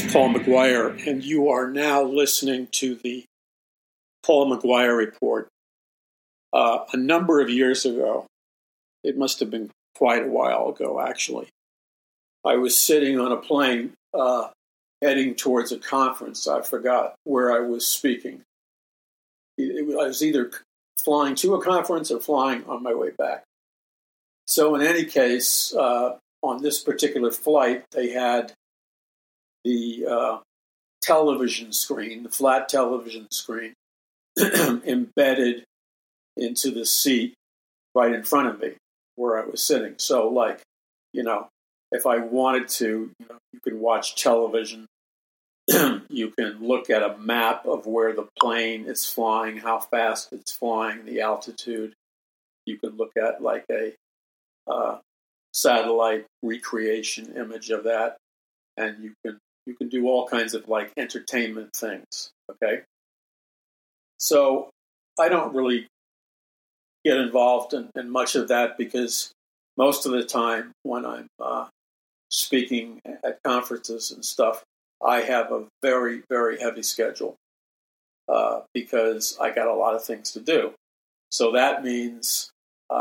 Paul McGuire, and you are now listening to the Paul McGuire Report. A number of years ago, it must have been quite a while ago, actually, I was sitting on a plane heading towards a conference. I forgot where I was speaking. I was either flying to a conference or flying on my way back. So in any case, on this particular flight, they had the television screen, the flat television screen, embedded into the seat right in front of me where I was sitting. So, like, if I wanted to, you can watch television. You can look at a map of where the plane is flying, how fast it's flying, the altitude. You can look at like a satellite recreation image of that, and you can do all kinds of like entertainment things. Okay, so I don't really get involved in much of that because most of the time when I'm speaking at conferences and stuff, I have a very, very heavy schedule because I got a lot of things to do. So that means,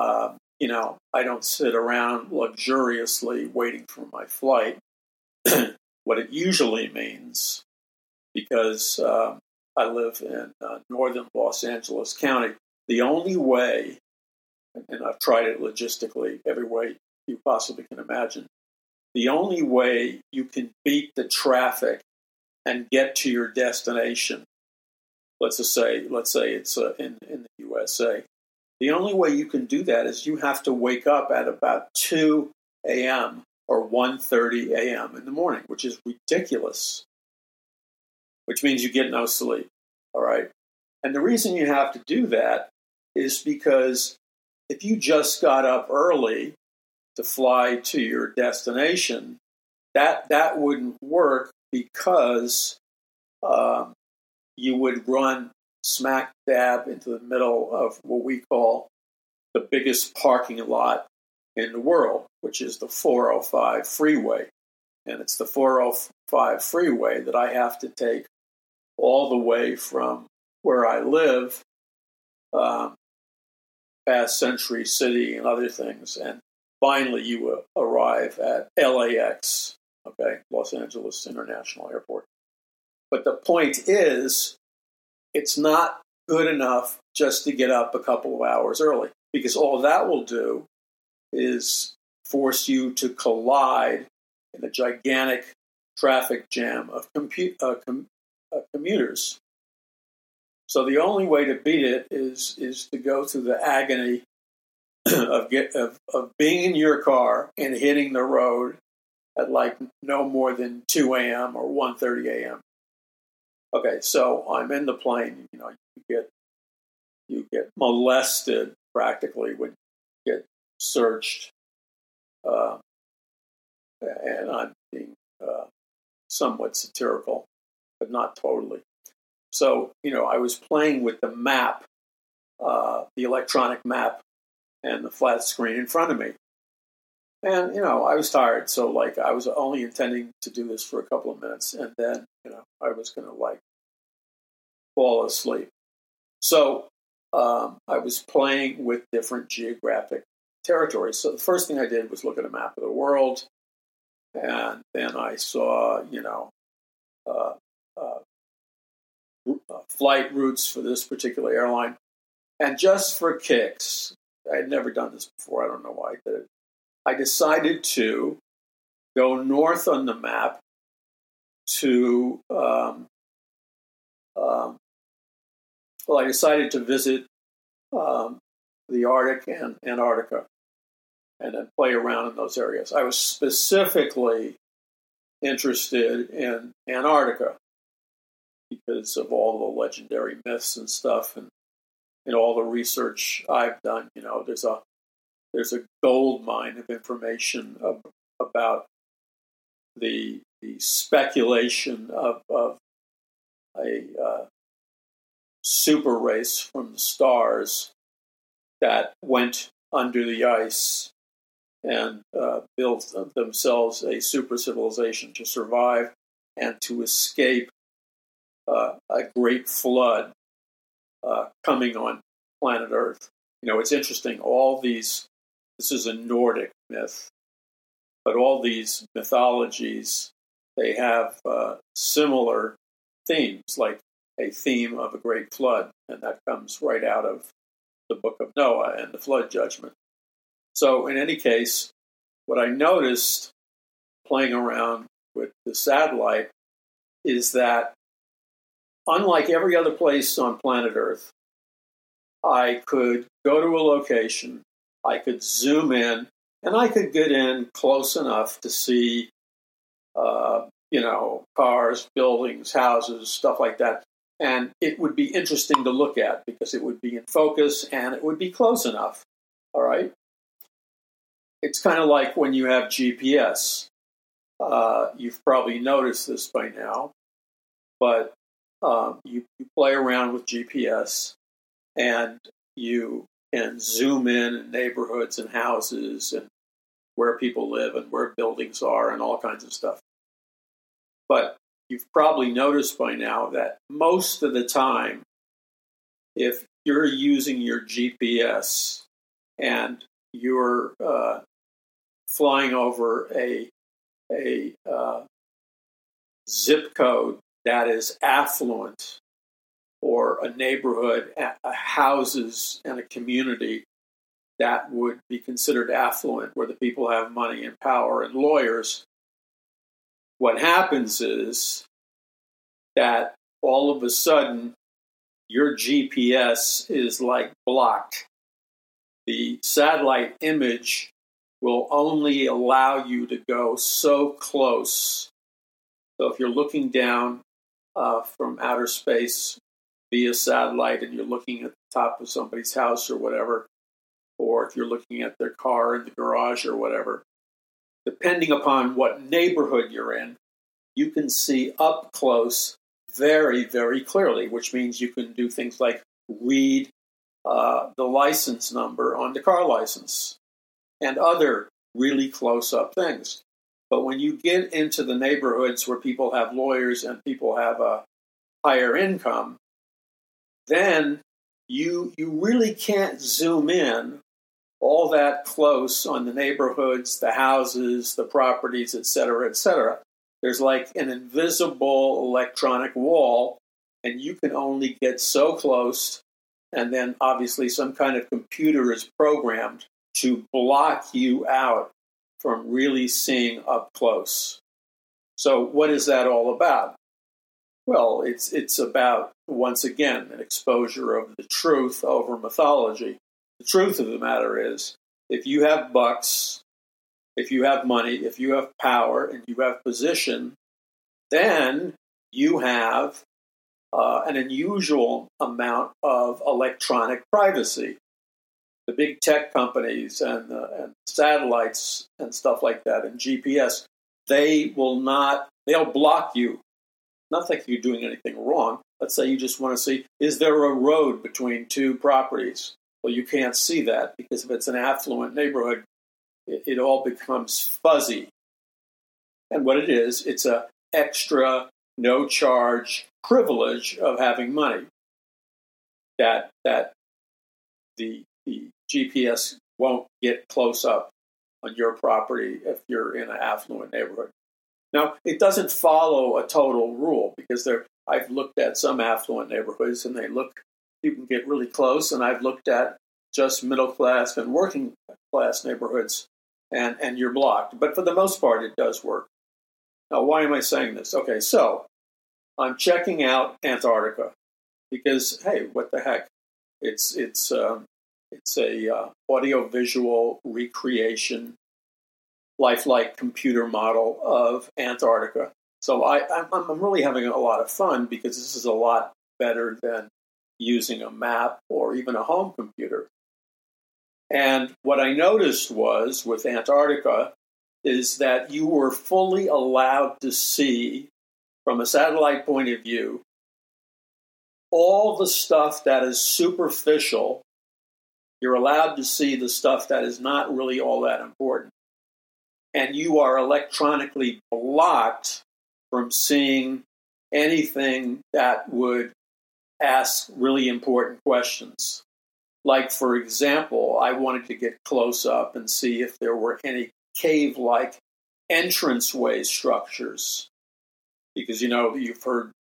I don't sit around luxuriously waiting for my flight. What it usually means, because I live in northern Los Angeles County, the only way, and I've tried it logistically every way you possibly can imagine, the only way you can beat the traffic and get to your destination, let's say it's in the USA, the only way you can do that is you have to wake up at about 2 a.m. or 1:30 a.m. in the morning, which is ridiculous, which means you get no sleep, all right? And the reason you have to do that is because if you just got up early to fly to your destination, that wouldn't work because you would run smack dab into the middle of what we call the biggest parking lot in the world, which is the 405 freeway. And it's the 405 freeway that I have to take all the way from where I live, past Century City and other things, and finally you arrive at LAX, okay, Los Angeles International Airport. But the point is, it's not good enough just to get up a couple of hours early, because all that will do is force you to collide in a gigantic traffic jam of commuters. So the only way to beat it is to go through the agony of being in your car and hitting the road at like no more than 2 a.m. or 1:30 a.m. Okay, so I'm in the plane. You get molested practically when you get searched, and I'm being somewhat satirical, but not totally. So, I was playing with the map, the electronic map, and the flat screen in front of me. And, I was tired. So, I was only intending to do this for a couple of minutes. And then, I was going to, fall asleep. So, I was playing with different geographic territories. So, the first thing I did was look at a map of the world. And then I saw, flight routes for this particular airline. And just for kicks, I had never done this before. I don't know why I did it. I decided to go north on the map to, I decided to visit the Arctic and Antarctica and then play around in those areas. I was specifically interested in Antarctica because of all the legendary myths and stuff, and all the research I've done. There's a gold mine of information about the speculation of a super race from the stars that went under the ice and built themselves a super civilization to survive and to escape a great flood coming on planet Earth. It's interesting. This is a Nordic myth, but all these mythologies, they have similar themes, like a theme of a great flood, and that comes right out of the Book of Noah and the flood judgment. So in any case, what I noticed playing around with the satellite is that, unlike every other place on planet Earth, I could go to a location, I could zoom in, and I could get in close enough to see, cars, buildings, houses, stuff like that. And it would be interesting to look at because it would be in focus and it would be close enough. All right. It's kind of like when you have GPS. You've probably noticed this by now, but you play around with GPS and you can zoom in neighborhoods and houses and where people live and where buildings are and all kinds of stuff. But you've probably noticed by now that most of the time, if you're using your GPS and you're flying over a zip code that is affluent, or a neighborhood, houses, and a community that would be considered affluent, where the people have money and power and lawyers, what happens is that all of a sudden your GPS is like blocked. The satellite image will only allow you to go so close. So if you're looking down from outer space via satellite and you're looking at the top of somebody's house or whatever, or if you're looking at their car in the garage or whatever, depending upon what neighborhood you're in, you can see up close very, very clearly, which means you can do things like read the license number on the car license and other really close-up things. But when you get into the neighborhoods where people have lawyers and people have a higher income, then you really can't zoom in all that close on the neighborhoods, the houses, the properties, et cetera, et cetera. There's like an invisible electronic wall, and you can only get so close, and then obviously some kind of computer is programmed to block you out from really seeing up close. So what is that all about? Well, it's about, once again, an exposure of the truth over mythology. The truth of the matter is, if you have bucks, if you have money, if you have power, and you have position, then you have an unusual amount of electronic privacy. The big tech companies and satellites and stuff like that and GPS, they'll block you. Not like you're doing anything wrong. Let's say you just want to see, is there a road between two properties? Well, you can't see that because if it's an affluent neighborhood, it all becomes fuzzy. And what it is, it's a extra, no-charge privilege of having money that the GPS won't get close up on your property if you're in an affluent neighborhood. Now, it doesn't follow a total rule because I've looked at some affluent neighborhoods and you can get really close, and I've looked at just middle class and working class neighborhoods and you're blocked. But for the most part, it does work. Now, why am I saying this? Okay, so I'm checking out Antarctica because, hey, what the heck? It's a audiovisual recreation, lifelike computer model of Antarctica. So I'm really having a lot of fun because this is a lot better than using a map or even a home computer. And what I noticed was with Antarctica is that you were fully allowed to see, from a satellite point of view, all the stuff that is superficial. You're allowed to see the stuff that is not really all that important. And you are electronically blocked from seeing anything that would ask really important questions. Like, for example, I wanted to get close up and see if there were any cave-like entranceway structures. Because, you've heard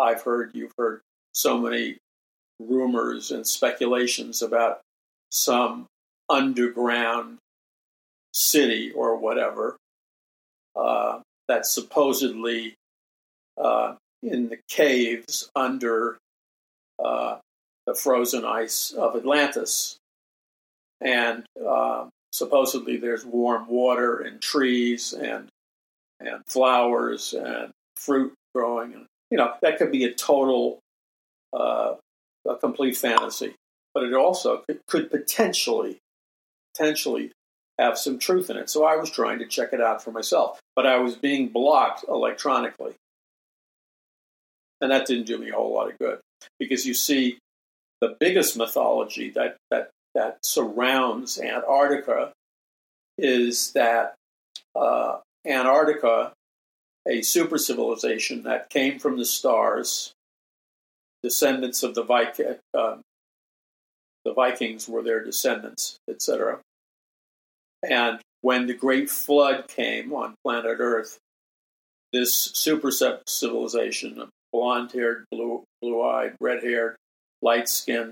so many rumors and speculations about some underground city or whatever that's supposedly in the caves under the frozen ice of Atlantis. And supposedly there's warm water and trees and flowers and fruit growing. And, that could be a total, a complete fantasy. But it also could potentially have some truth in it. So I was trying to check it out for myself. But I was being blocked electronically. And that didn't do me a whole lot of good. Because you see, the biggest mythology that surrounds Antarctica is that Antarctica, a super civilization that came from the stars, descendants of the Vikings were their descendants, etc. And when the Great Flood came on planet Earth, this super civilization, blonde-haired, blue-eyed, red-haired, light-skinned,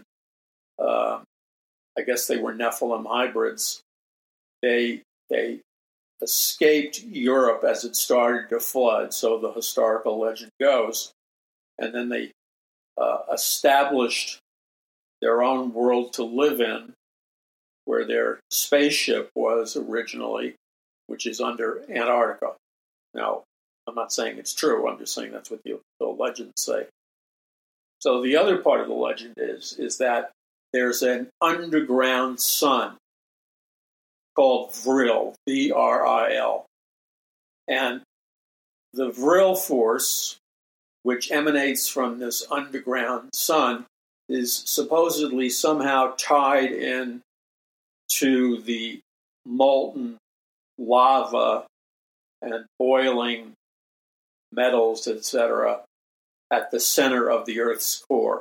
I guess they were Nephilim hybrids. They escaped Europe as it started to flood, so the historical legend goes, and then they established their own world to live in, where their spaceship was originally, which is under Antarctica. Now, I'm not saying it's true. I'm just saying that's what the legends say. So the other part of the legend is that there's an underground sun called Vril, V-R-I-L. And the Vril force, which emanates from this underground sun, is supposedly somehow tied in to the molten lava and boiling metals, etc., at the center of the Earth's core.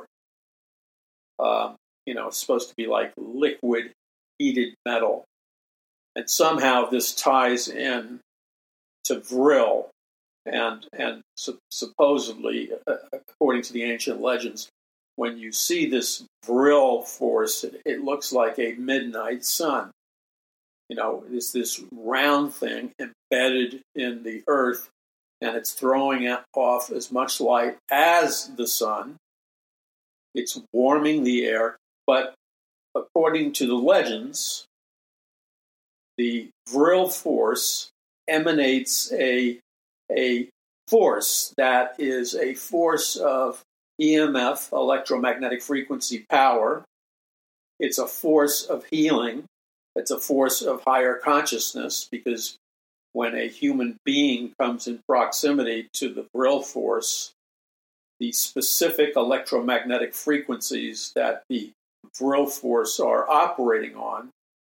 It's supposed to be like liquid heated metal. And somehow this ties in to Vril. And supposedly, according to the ancient legends, when you see this Vril force, it looks like a midnight sun. It's this round thing embedded in the earth, and it's throwing off as much light as the sun. It's warming the air, but according to the legends, the Vril force emanates a force that is a force of EMF, electromagnetic frequency power. It's a force of healing. It's a force of higher consciousness, because when a human being comes in proximity to the Vril force, the specific electromagnetic frequencies that the Vril force are operating on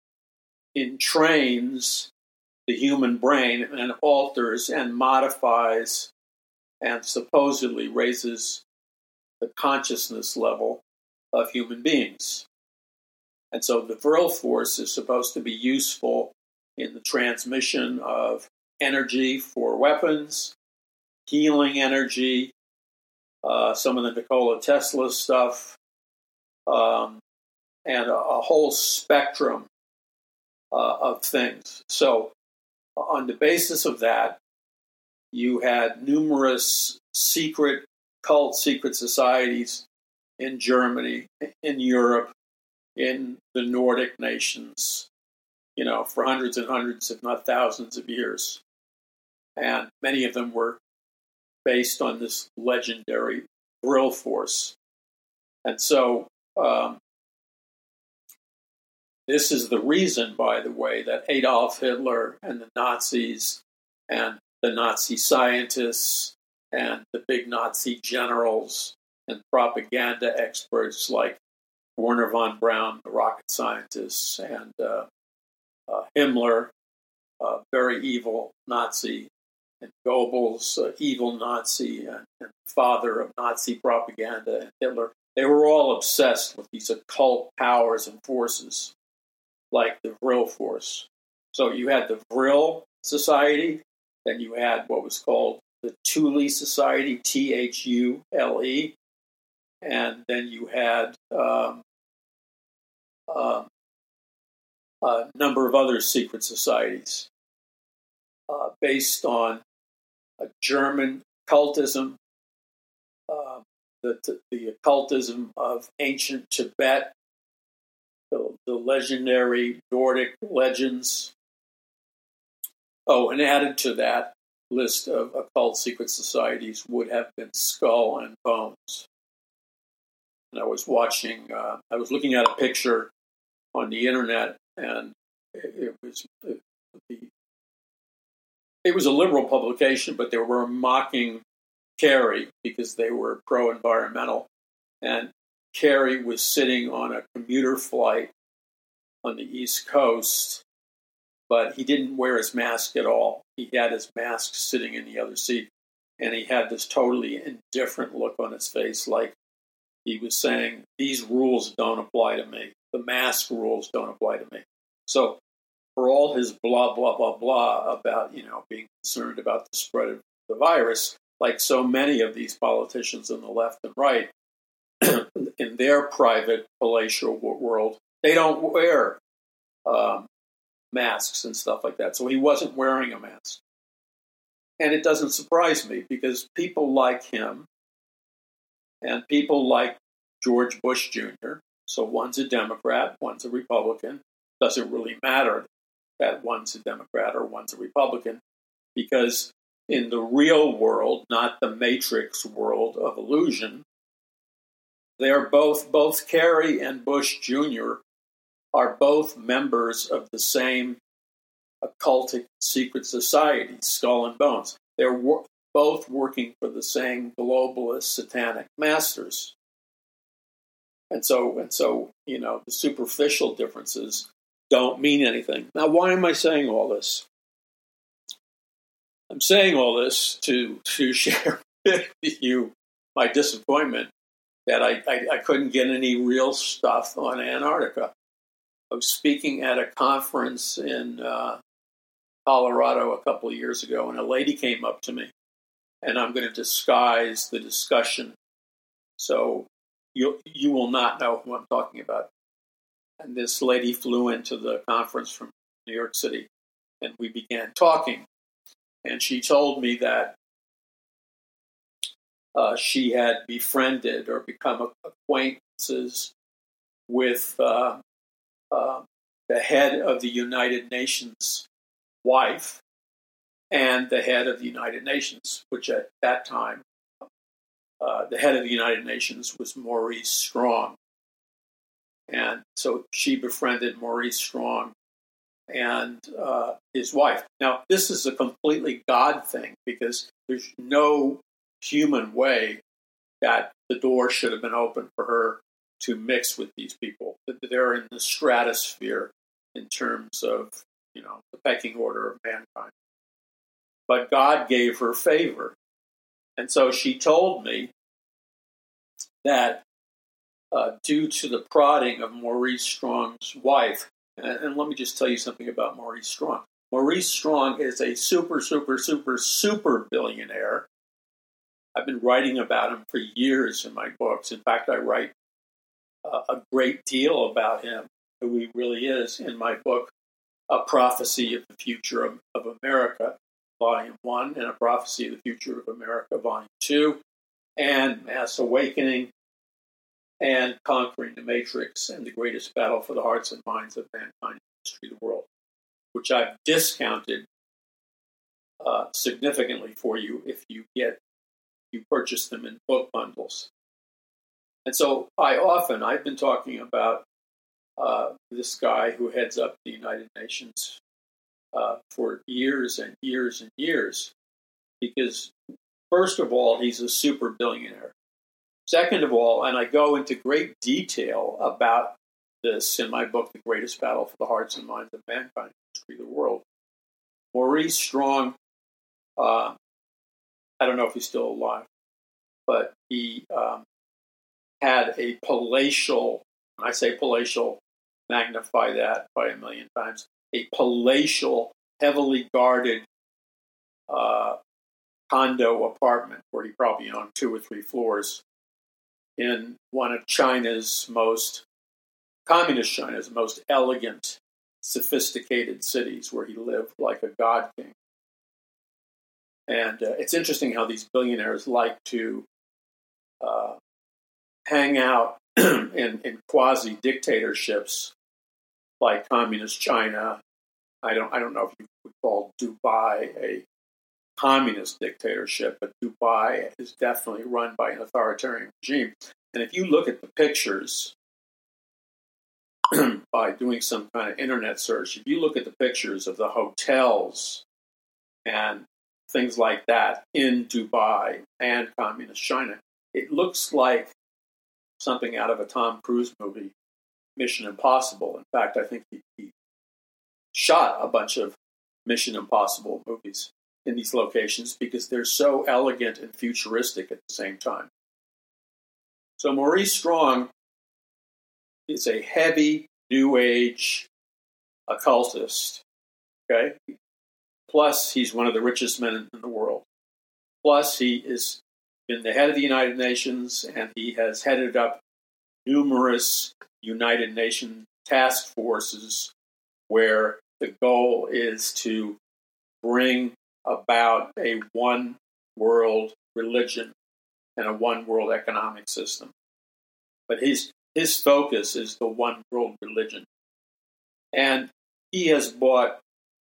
entrains the human brain and alters and modifies and supposedly raises the consciousness level of human beings. And so the Vril force is supposed to be useful in the transmission of energy for weapons, healing energy, some of the Nikola Tesla stuff, and a whole spectrum of things. So on the basis of that, you had numerous secret societies in Germany, in Europe, in the Nordic nations, for hundreds and hundreds, if not thousands of years. And many of them were based on this legendary Vril force. And so this is the reason, by the way, that Adolf Hitler and the Nazis and the Nazi scientists and the big Nazi generals and propaganda experts like Werner von Braun, the rocket scientists, and Himmler, a very evil Nazi and Goebbels, evil Nazi and father of Nazi propaganda, and Hitler. They were all obsessed with these occult powers and forces, like the Vril Force. So you had the Vril Society, then you had what was called the Thule Society, Thule, and then you had a number of other secret societies based on a German occultism, the occultism of ancient Tibet, the legendary Nordic legends. Oh, and added to that list of occult secret societies would have been Skull and Bones. And I was looking at a picture on the internet, and it was a liberal publication, but they were mocking Kerry because they were pro-environmental. And Kerry was sitting on a commuter flight on the East Coast, but he didn't wear his mask at all. He had his mask sitting in the other seat, and he had this totally indifferent look on his face, like he was saying, these rules don't apply to me. The mask rules don't apply to me. So for all his blah, blah, blah, blah about, being concerned about the spread of the virus, like so many of these politicians on the left and right, in their private palatial world, they don't wear masks and stuff like that. So he wasn't wearing a mask. And it doesn't surprise me because people like him and people like George Bush Jr., so one's a Democrat, one's a Republican, doesn't really matter that one's a Democrat or one's a Republican, because in the real world, not the matrix world of illusion, they're both Kerry and Bush Jr. are both members of the same occultic secret society, Skull and Bones. They're both working for the same globalist satanic masters. And so, the superficial differences don't mean anything. Now, why am I saying all this? I'm saying all this to share with you my disappointment that I couldn't get any real stuff on Antarctica. I was speaking at a conference in Colorado a couple of years ago, and a lady came up to me, and I'm going to disguise the discussion so you will not know who I'm talking about. And this lady flew into the conference from New York City, and we began talking. And she told me that she had befriended or become acquaintances with the head of the United Nations wife and the head of the United Nations, which at that time, the head of the United Nations was Maurice Strong. And so she befriended Maurice Strong and his wife. Now, this is a completely God thing because there's no human way that the door should have been open for her to mix with these people. They're in the stratosphere in terms of, the pecking order of mankind. But God gave her favor. And so she told me that due to the prodding of Maurice Strong's wife, and let me just tell you something about Maurice Strong. Maurice Strong is a super, super, super, super billionaire. I've been writing about him for years in my books. In fact, I write a great deal about him, who he really is, in my book, A Prophecy of the Future of America, Volume 1, and A Prophecy of the Future of America, Volume 2, and Mass Awakening, and Conquering the Matrix, and the Greatest Battle for the Hearts and Minds of Mankind in the History of the World, which I've discounted significantly for you if you purchase them in book bundles. And so I've been talking about this guy who heads up the United Nations for years and years and years, because first of all, he's a super billionaire. Second of all, and I go into great detail about this in my book, The Greatest Battle for the Hearts and Minds of Mankind, History of the World, Maurice Strong I don't know if he's still alive, but he had a palatial, when I say palatial, magnify that by a million times, a palatial, heavily guarded condo apartment where he probably owned 2 or 3 floors in one of communist China's most elegant, sophisticated cities, where he lived like a god king. And it's interesting how these billionaires like to hang out in quasi dictatorships like communist China. I don't know if you would call Dubai a communist dictatorship, but Dubai is definitely run by an authoritarian regime. And if you look at the pictures by doing some kind of internet search, if you look at the pictures of the hotels and things like that in Dubai and communist China, it looks like something out of a Tom Cruise movie, Mission Impossible. In fact, I think he shot a bunch of Mission Impossible movies in these locations because they're so elegant and futuristic at the same time. So Maurice Strong is a heavy New Age occultist. Okay? Plus, he's one of the richest men in the world. Plus, he is been the head of the United Nations, and he has headed up numerous United Nations task forces where the goal is to bring about a one world religion and a one world economic system. But his focus is the one world religion. And he has bought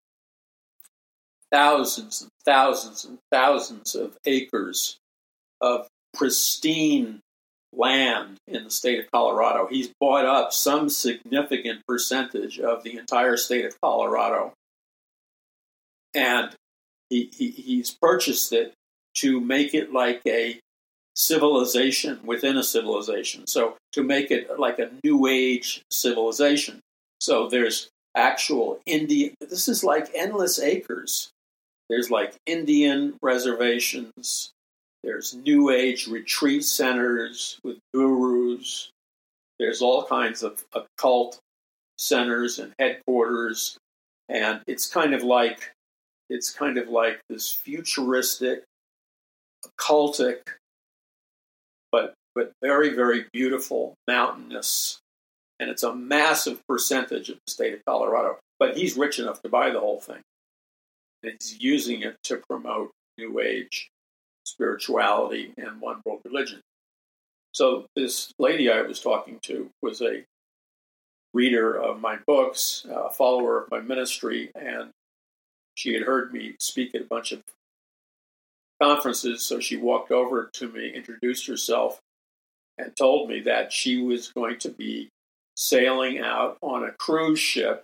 thousands and thousands and thousands of acres of pristine land in the state of Colorado. He's bought up some significant percentage of the entire state of Colorado. And he's purchased it to make it like a civilization within a civilization. So to make it like a New Age civilization. So there's actual Indian, this is like endless acres. There's like Indian reservations. There's New Age retreat centers with gurus. There's all kinds of occult centers and headquarters. And it's kind of like this futuristic, occultic, but very, very beautiful, mountainous. And it's a massive percentage of the state of Colorado. But he's rich enough to buy the whole thing. And he's using it to promote New Age spirituality and one world religion. So this lady I was talking to was a reader of my books, a follower of my ministry, and she had heard me speak at a bunch of conferences, so she walked over to me, introduced herself, and told me that she was going to be sailing out on a cruise ship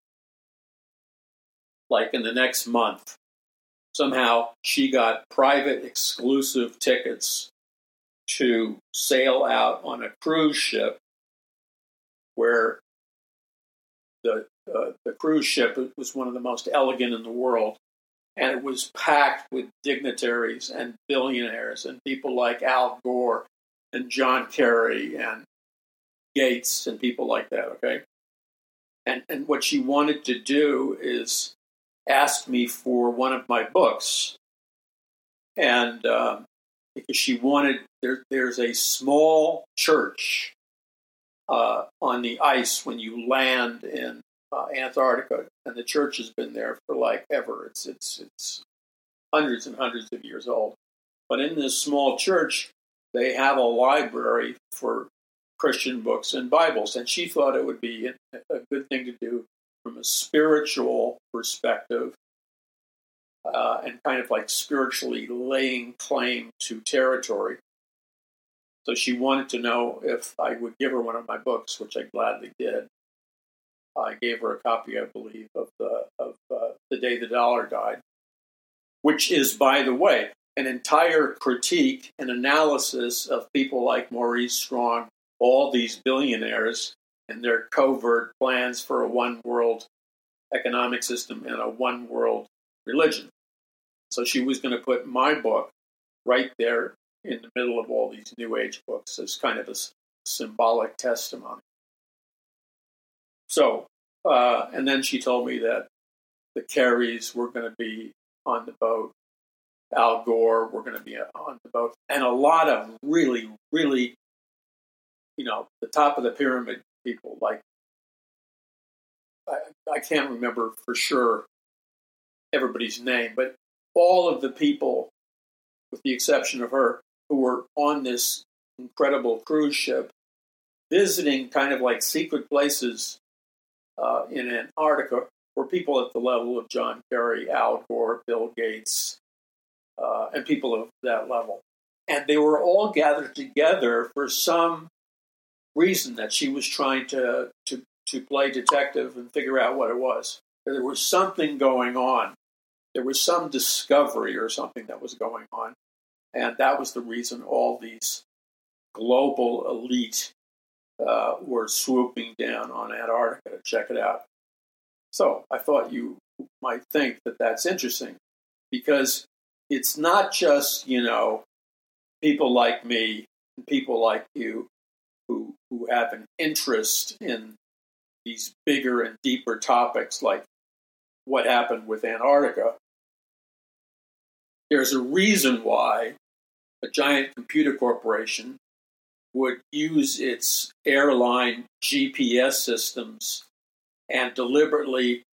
like in the next month. Somehow she got private exclusive tickets to sail out on a cruise ship where the cruise ship was one of the most elegant in the world. And it was packed with dignitaries and billionaires and people like Al Gore and John Kerry and Gates and people like that, okay? And what she wanted to do is ask me for one of my books. And because she wanted, there's a small church on the ice when you land in Antarctica, and the church has been there for like ever. It's hundreds and hundreds of years old. But in this small church, they have a library for Christian books and Bibles, and she thought it would be a good thing to do from a spiritual perspective, and kind of like spiritually laying claim to territory. So she wanted to know if I would give her one of my books, which I gladly did. I gave her a copy, I believe, of The Day the Dollar Died, which is, by the way, an entire critique and analysis of people like Maurice Strong, all these billionaires, and their covert plans for a one-world economic system and a one-world religion. So she was going to put my book right there in the middle of all these New Age books as kind of a symbolic testimony. So, and then she told me that the Kerrys were going to be on the boat. Al Gore were going to be on the boat. And a lot of really, really, the top of the pyramid people, like, I can't remember for sure everybody's name, but all of the people, with the exception of her, who were on this incredible cruise ship, visiting kind of like secret places in Antarctica, were people at the level of John Kerry, Al Gore, Bill Gates, and people of that level. And they were all gathered together for some reason that she was trying to play detective and figure out what it was. There was something going on. There was some discovery or something that was going on. And that was the reason all these global elite were swooping down on Antarctica to check it out. So I thought you might think that that's interesting, because it's not just, people like me and people like you who have an interest in these bigger and deeper topics like what happened with Antarctica. There's a reason why a giant computer corporation would use its airline GPS systems and deliberately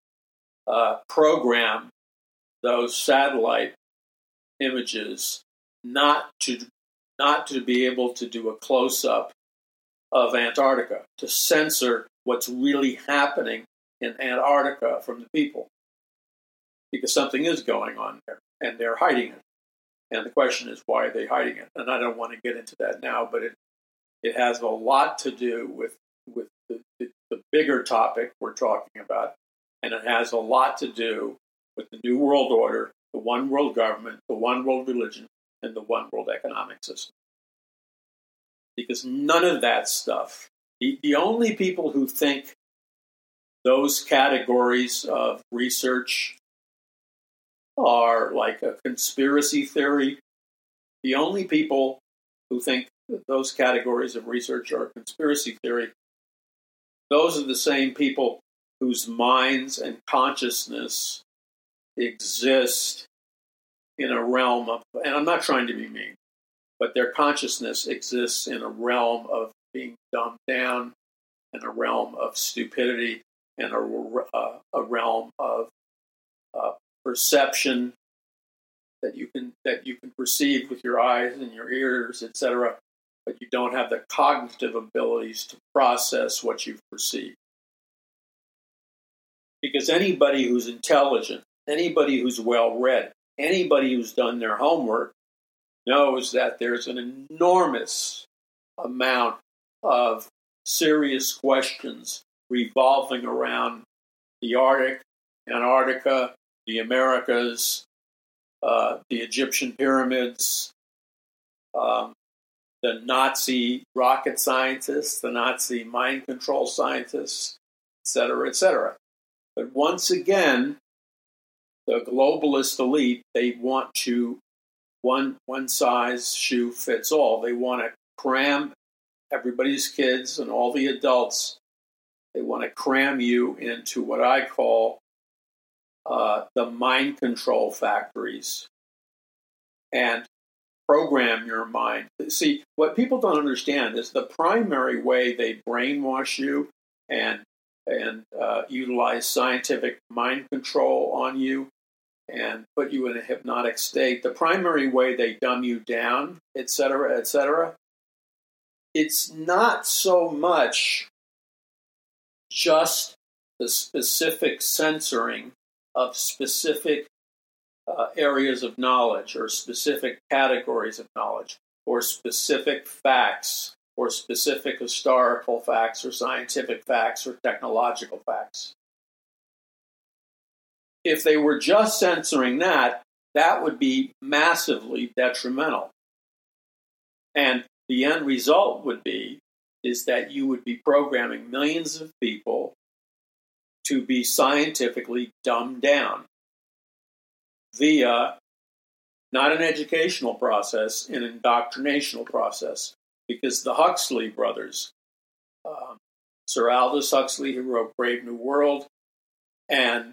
program those satellite images not to be able to do a close-up of Antarctica, to censor what's really happening in Antarctica from the people, because something is going on there and they're hiding it. And the question is, why are they hiding it? And I don't want to get into that now, but it has a lot to do with the bigger topic we're talking about, and it has a lot to do with the New World Order, the one world government, the one world religion, and the one world economic system. Because none of that stuff, the only people who think those categories of research are like a conspiracy theory, the only people who think that those categories of research are a conspiracy theory, those are the same people whose minds and consciousness exist in a realm of, and I'm not trying to be mean, but their consciousness exists in a realm of being dumbed down, in a realm of stupidity, and a realm of perception that you can perceive with your eyes and your ears, etc., but you don't have the cognitive abilities to process what you've perceived. Because anybody who's intelligent, anybody who's well-read, anybody who's done their homework knows that there's an enormous amount of serious questions revolving around the Arctic, Antarctica, the Americas, the Egyptian pyramids, the Nazi rocket scientists, the Nazi mind control scientists, etc., etc. But once again, the globalist elite, they want to one size shoe fits all. They want to cram everybody's kids and all the adults. They want to cram you into what I call the mind control factories and program your mind. See, what people don't understand is the primary way they brainwash you and utilize scientific mind control on you and put you in a hypnotic state, the primary way they dumb you down, etc., etc., it's not so much just the specific censoring of specific areas of knowledge or specific categories of knowledge or specific facts or specific historical facts or scientific facts or technological facts. If they were just censoring that, that would be massively detrimental. And the end result would be is that you would be programming millions of people to be scientifically dumbed down via not an educational process, an indoctrinational process. Because the Huxley brothers, Sir Aldous Huxley, who wrote Brave New World, and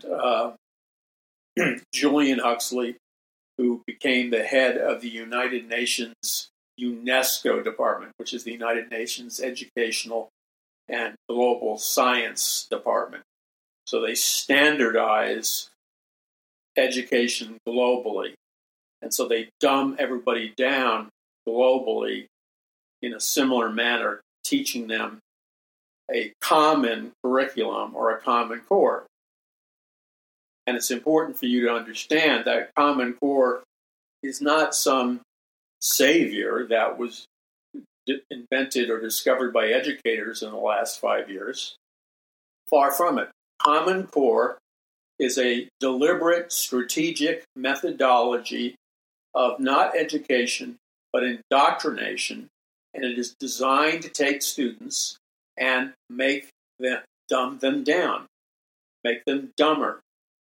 Julian Huxley, who became the head of the United Nations UNESCO Department, which is the United Nations Educational and Global Science Department. So they standardize education globally. And so they dumb everybody down globally in a similar manner, teaching them a common curriculum or a common core. And it's important for you to understand that common core is not some savior that was invented or discovered by educators in the last 5 years. Far from it. Common Core is a deliberate, strategic methodology of not education, but indoctrination, and it is designed to take students and make them dumb them down, make them dumber,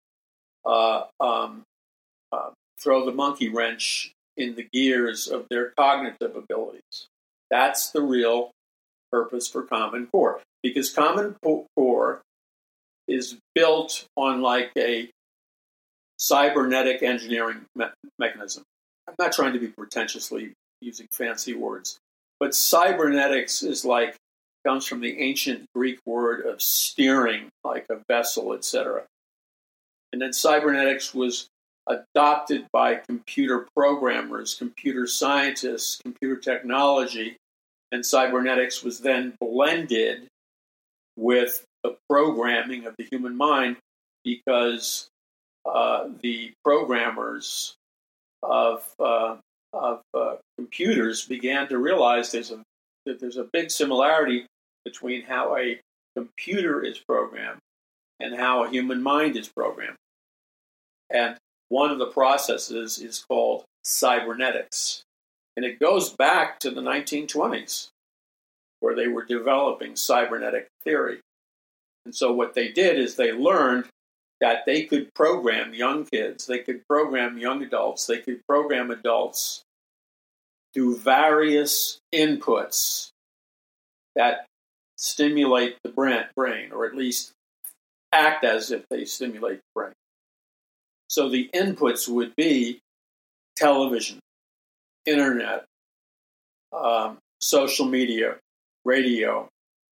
throw the monkey wrench in the gears of their cognitive abilities. That's the real purpose for Common Core, because Common Core is built on like a cybernetic engineering mechanism. I'm not trying to be pretentiously using fancy words, but cybernetics is like, comes from the ancient Greek word of steering, like a vessel, etc. And then cybernetics was adopted by computer programmers, computer scientists, computer technology, and cybernetics was then blended with the programming of the human mind, because the programmers of computers began to realize that there's a big similarity between how a computer is programmed and how a human mind is programmed. And one of the processes is called cybernetics. And it goes back to the 1920s, where they were developing cybernetic theory. And so what they did is they learned that they could program young kids, they could program young adults, they could program adults through various inputs that stimulate the brain, or at least act as if they stimulate the brain. So the inputs would be television, internet, social media, radio,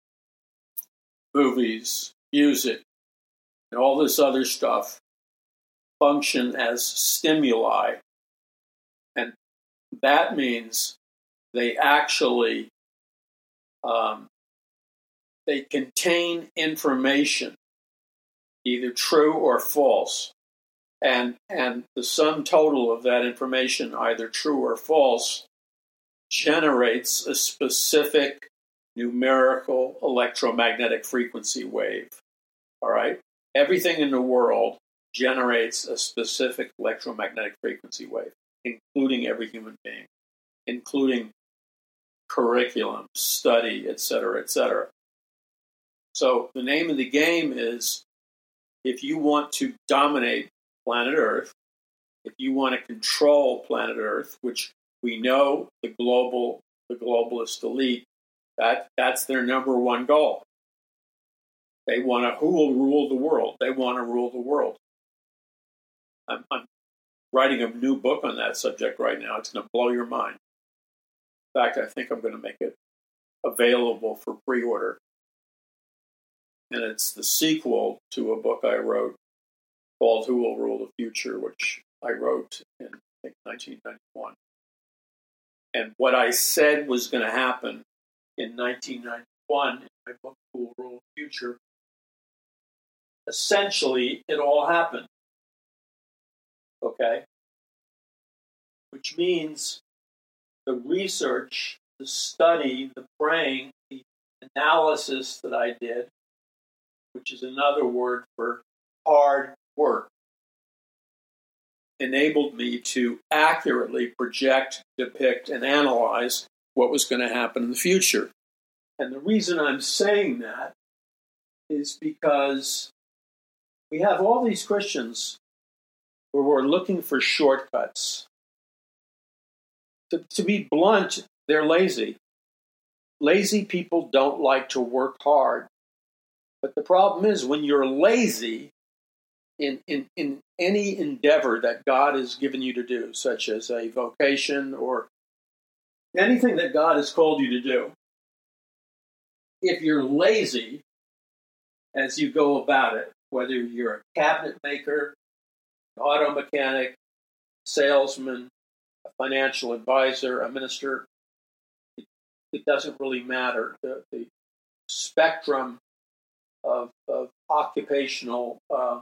movies, music, and all this other stuff function as stimuli. And that means they actually they contain information, either true or false. And the sum total of that information, either true or false, generates a specific numerical electromagnetic frequency wave. All right? Everything in the world generates a specific electromagnetic frequency wave, including every human being, including curriculum, study, etc., etc. So the name of the game is, if you want to dominate planet Earth, if you want to control planet Earth, which we know the globalist elite, that's their number one goal. They want to, who will rule the world? They want to rule the world. I'm writing a new book on that subject right now. It's going to blow your mind. In fact, I think I'm going to make it available for pre-order. And it's the sequel to a book I wrote called Who Will Rule the Future, which I wrote in, I think, 1991. And what I said was going to happen in 1991 in my book, Who Will Rule the Future, essentially, it all happened. Okay? Which means the research, the study, the praying, the analysis that I did, which is another word for hard work, enabled me to accurately project, depict, and analyze what was going to happen in the future. And the reason I'm saying that is because we have all these Christians who are looking for shortcuts. To be blunt, they're lazy. Lazy people don't like to work hard. But the problem is when you're lazy in any endeavor that God has given you to do, such as a vocation or anything that God has called you to do, if you're lazy as you go about it, whether you're a cabinet maker, an auto mechanic, salesman, a financial advisor, a minister, it doesn't really matter. The spectrum of occupational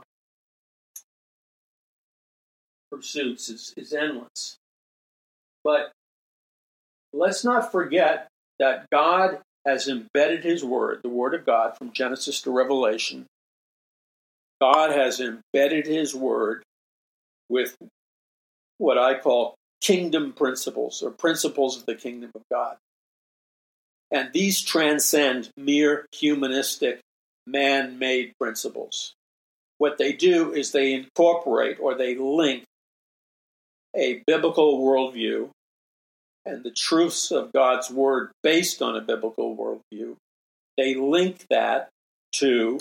pursuits is endless. But let's not forget that God has embedded his word, the word of God, from Genesis to Revelation. God has embedded his word with what I call kingdom principles, or principles of the kingdom of God. And these transcend mere humanistic, man-made principles. What they do is they incorporate or they link a biblical worldview and the truths of God's word based on a biblical worldview. They link that to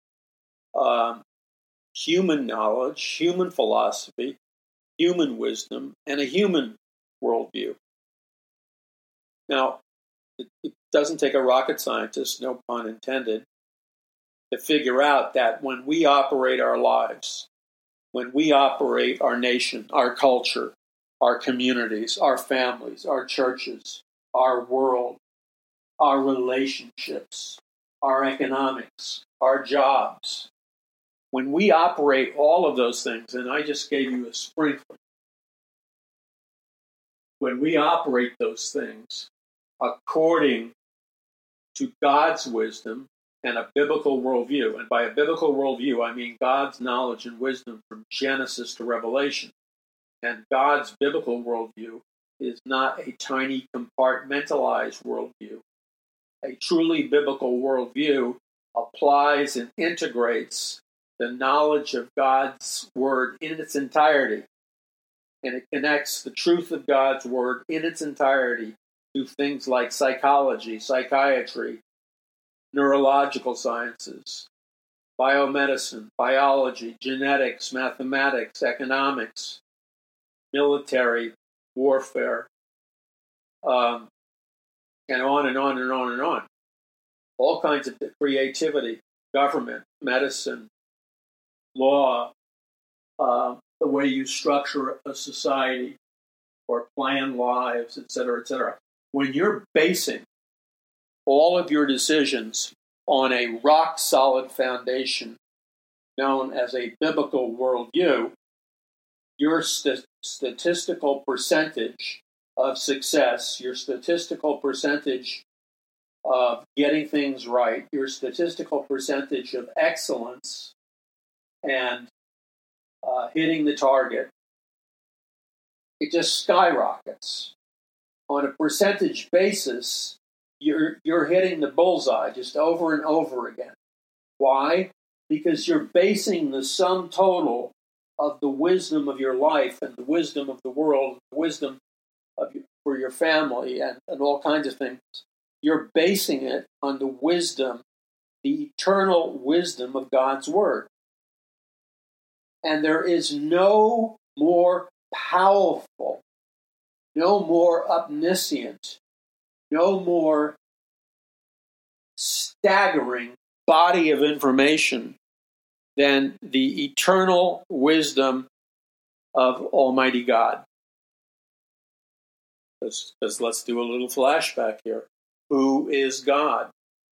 human knowledge, human philosophy, human wisdom, and a human worldview. Now, it doesn't take a rocket scientist, no pun intended, to figure out that when we operate our lives, when we operate our nation, our culture, our communities, our families, our churches, our world, our relationships, our economics, our jobs, when we operate all of those things, and I just gave you a sprinkling, when we operate those things according to God's wisdom and a biblical worldview, and by a biblical worldview, I mean God's knowledge and wisdom from Genesis to Revelation. And God's biblical worldview is not a tiny compartmentalized worldview. A truly biblical worldview applies and integrates the knowledge of God's word in its entirety. And it connects the truth of God's word in its entirety to things like psychology, psychiatry, neurological sciences, biomedicine, biology, genetics, mathematics, economics, military warfare, and on and on and on and on. All kinds of creativity, government, medicine, law, the way you structure a society or plan lives, et cetera, et cetera. When you're basing all of your decisions on a rock-solid foundation known as a biblical worldview, your statistical percentage of success, your statistical percentage of getting things right, your statistical percentage of excellence and hitting the target, it just skyrockets. On a percentage basis, you're hitting the bullseye just over and over again. Why? Because you're basing the sum total of the wisdom of your life and the wisdom of the world, the wisdom for your family and all kinds of things. You're basing it on the wisdom, the eternal wisdom of God's word. And there is no more powerful, no more omniscient, no more staggering body of information than the eternal wisdom of Almighty God. Let's do a little flashback here. Who is God?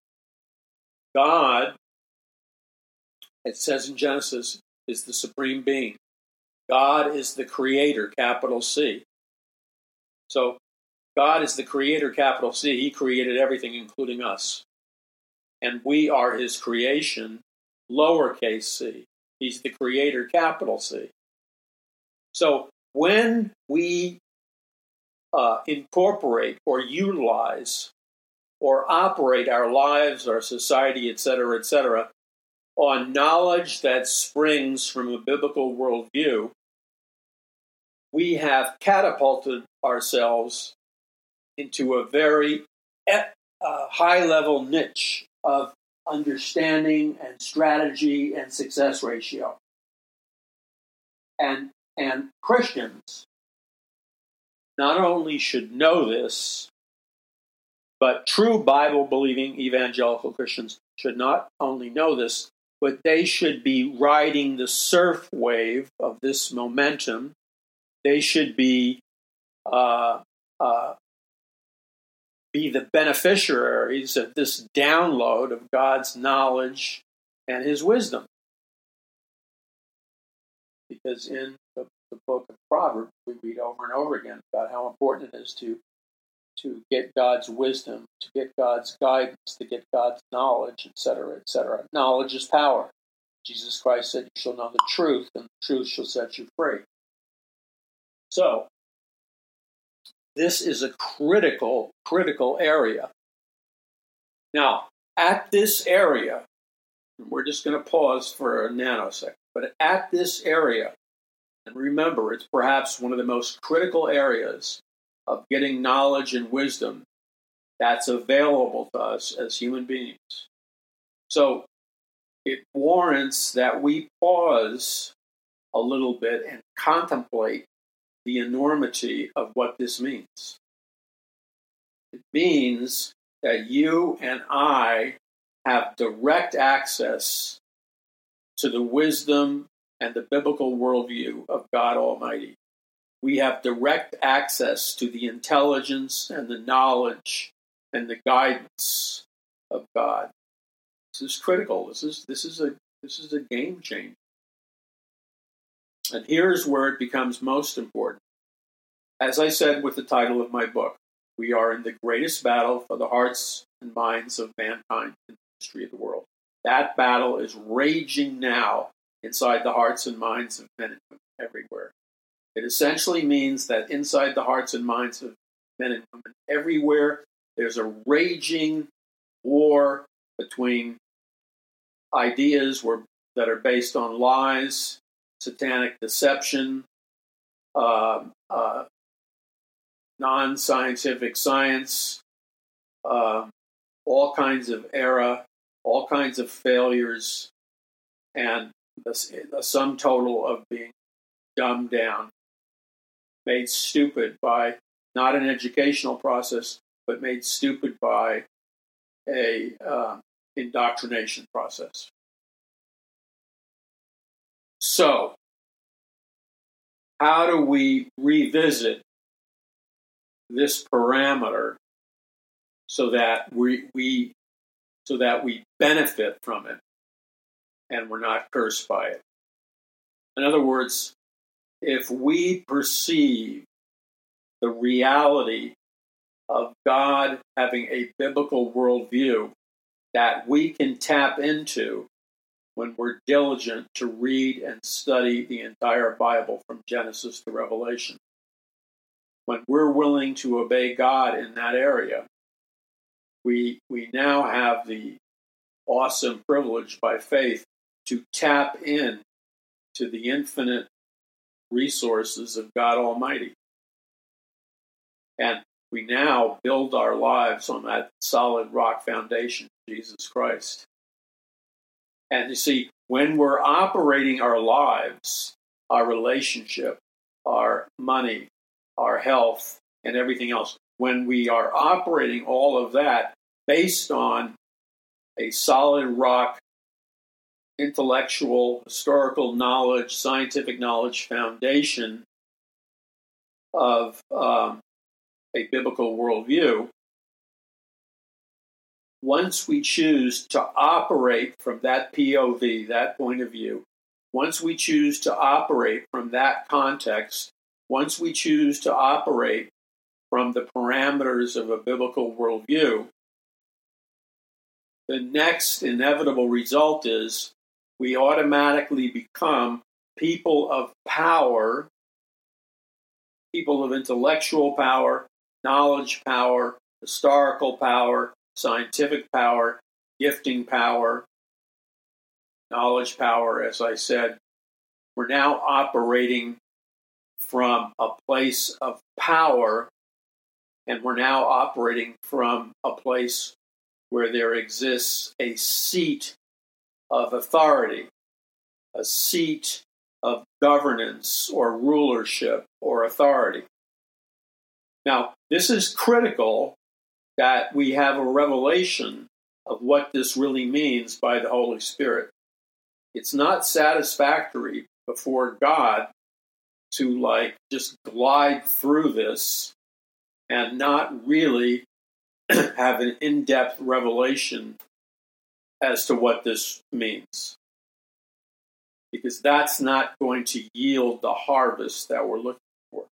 God, it says in Genesis, is the supreme being. God is the creator, capital C. So God is the creator, capital C. He created everything, including us. And we are his creation, lowercase c. He's the creator, capital C. So when we incorporate or utilize or operate our lives, our society, etc., on knowledge that springs from a biblical worldview, we have catapulted ourselves into a very high-level niche of understanding and strategy and success ratio. And Christians not only should know this, but true Bible-believing evangelical Christians should not only know this, but they should be riding the surf wave of this momentum. They should be the beneficiaries of this download of God's knowledge and His wisdom. Because in the book of Proverbs, we read over and over again about how important it is to get God's wisdom, to get God's guidance, to get God's knowledge, etc., etc. Knowledge is power. Jesus Christ said, "You shall know the truth, and the truth shall set you free." So, this is a critical area. Now, at this area, we're just going to pause for a nanosecond, but at this area, and remember, it's perhaps one of the most critical areas of getting knowledge and wisdom that's available to us as human beings. So it warrants that we pause a little bit and contemplate the enormity of what this means. It means that you and I have direct access to the wisdom and the biblical worldview of God Almighty. We have direct access to the intelligence and the knowledge and the guidance of God. This is critical. This is a game changer. And here's where it becomes most important. As I said with the title of my book, we are in the greatest battle for the hearts and minds of mankind in the history of the world. That battle is raging now inside the hearts and minds of men and women everywhere. It essentially means that inside the hearts and minds of men and women everywhere, there's a raging war between ideas that are based on lies, satanic deception, non-scientific science, all kinds of error, all kinds of failures, and the sum total of being dumbed down, made stupid by not an educational process, but made stupid by a indoctrination process. So, how do we revisit this parameter so that we benefit from it and we're not cursed by it? In other words, if we perceive the reality of God having a biblical worldview that we can tap into when we're diligent to read and study the entire Bible from Genesis to Revelation, when we're willing to obey God in that area, we now have the awesome privilege by faith to tap in to the infinite resources of God Almighty. And we now build our lives on that solid rock foundation, Jesus Christ. And you see, when we're operating our lives, our relationship, our money, our health, and everything else, when we are operating all of that based on a solid rock, intellectual, historical knowledge, scientific knowledge foundation of a biblical worldview, once we choose to operate from that POV, that point of view, once we choose to operate from that context, once we choose to operate from the parameters of a biblical worldview, the next inevitable result is we automatically become people of power, people of intellectual power, knowledge power, historical power, scientific power, gifting power, knowledge power, as I said. We're now operating from a place of power, and we're now operating from a place where there exists a seat of authority, a seat of governance or rulership or authority. Now, this is critical that we have a revelation of what this really means by the Holy Spirit. It's not satisfactory before God to just glide through this and not really have an in-depth revelation as to what this means. Because that's not going to yield the harvest that we're looking for.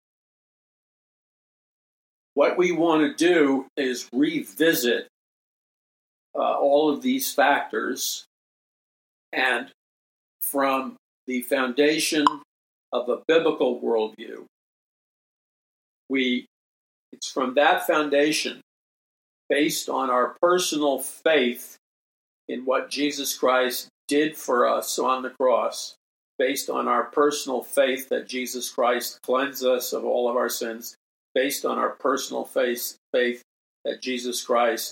What we want to do is revisit all of these factors, and from the foundation of a biblical worldview, it's from that foundation, based on our personal faith in what Jesus Christ did for us on the cross, based on our personal faith that Jesus Christ cleansed us of all of our sins, based on our personal faith that Jesus Christ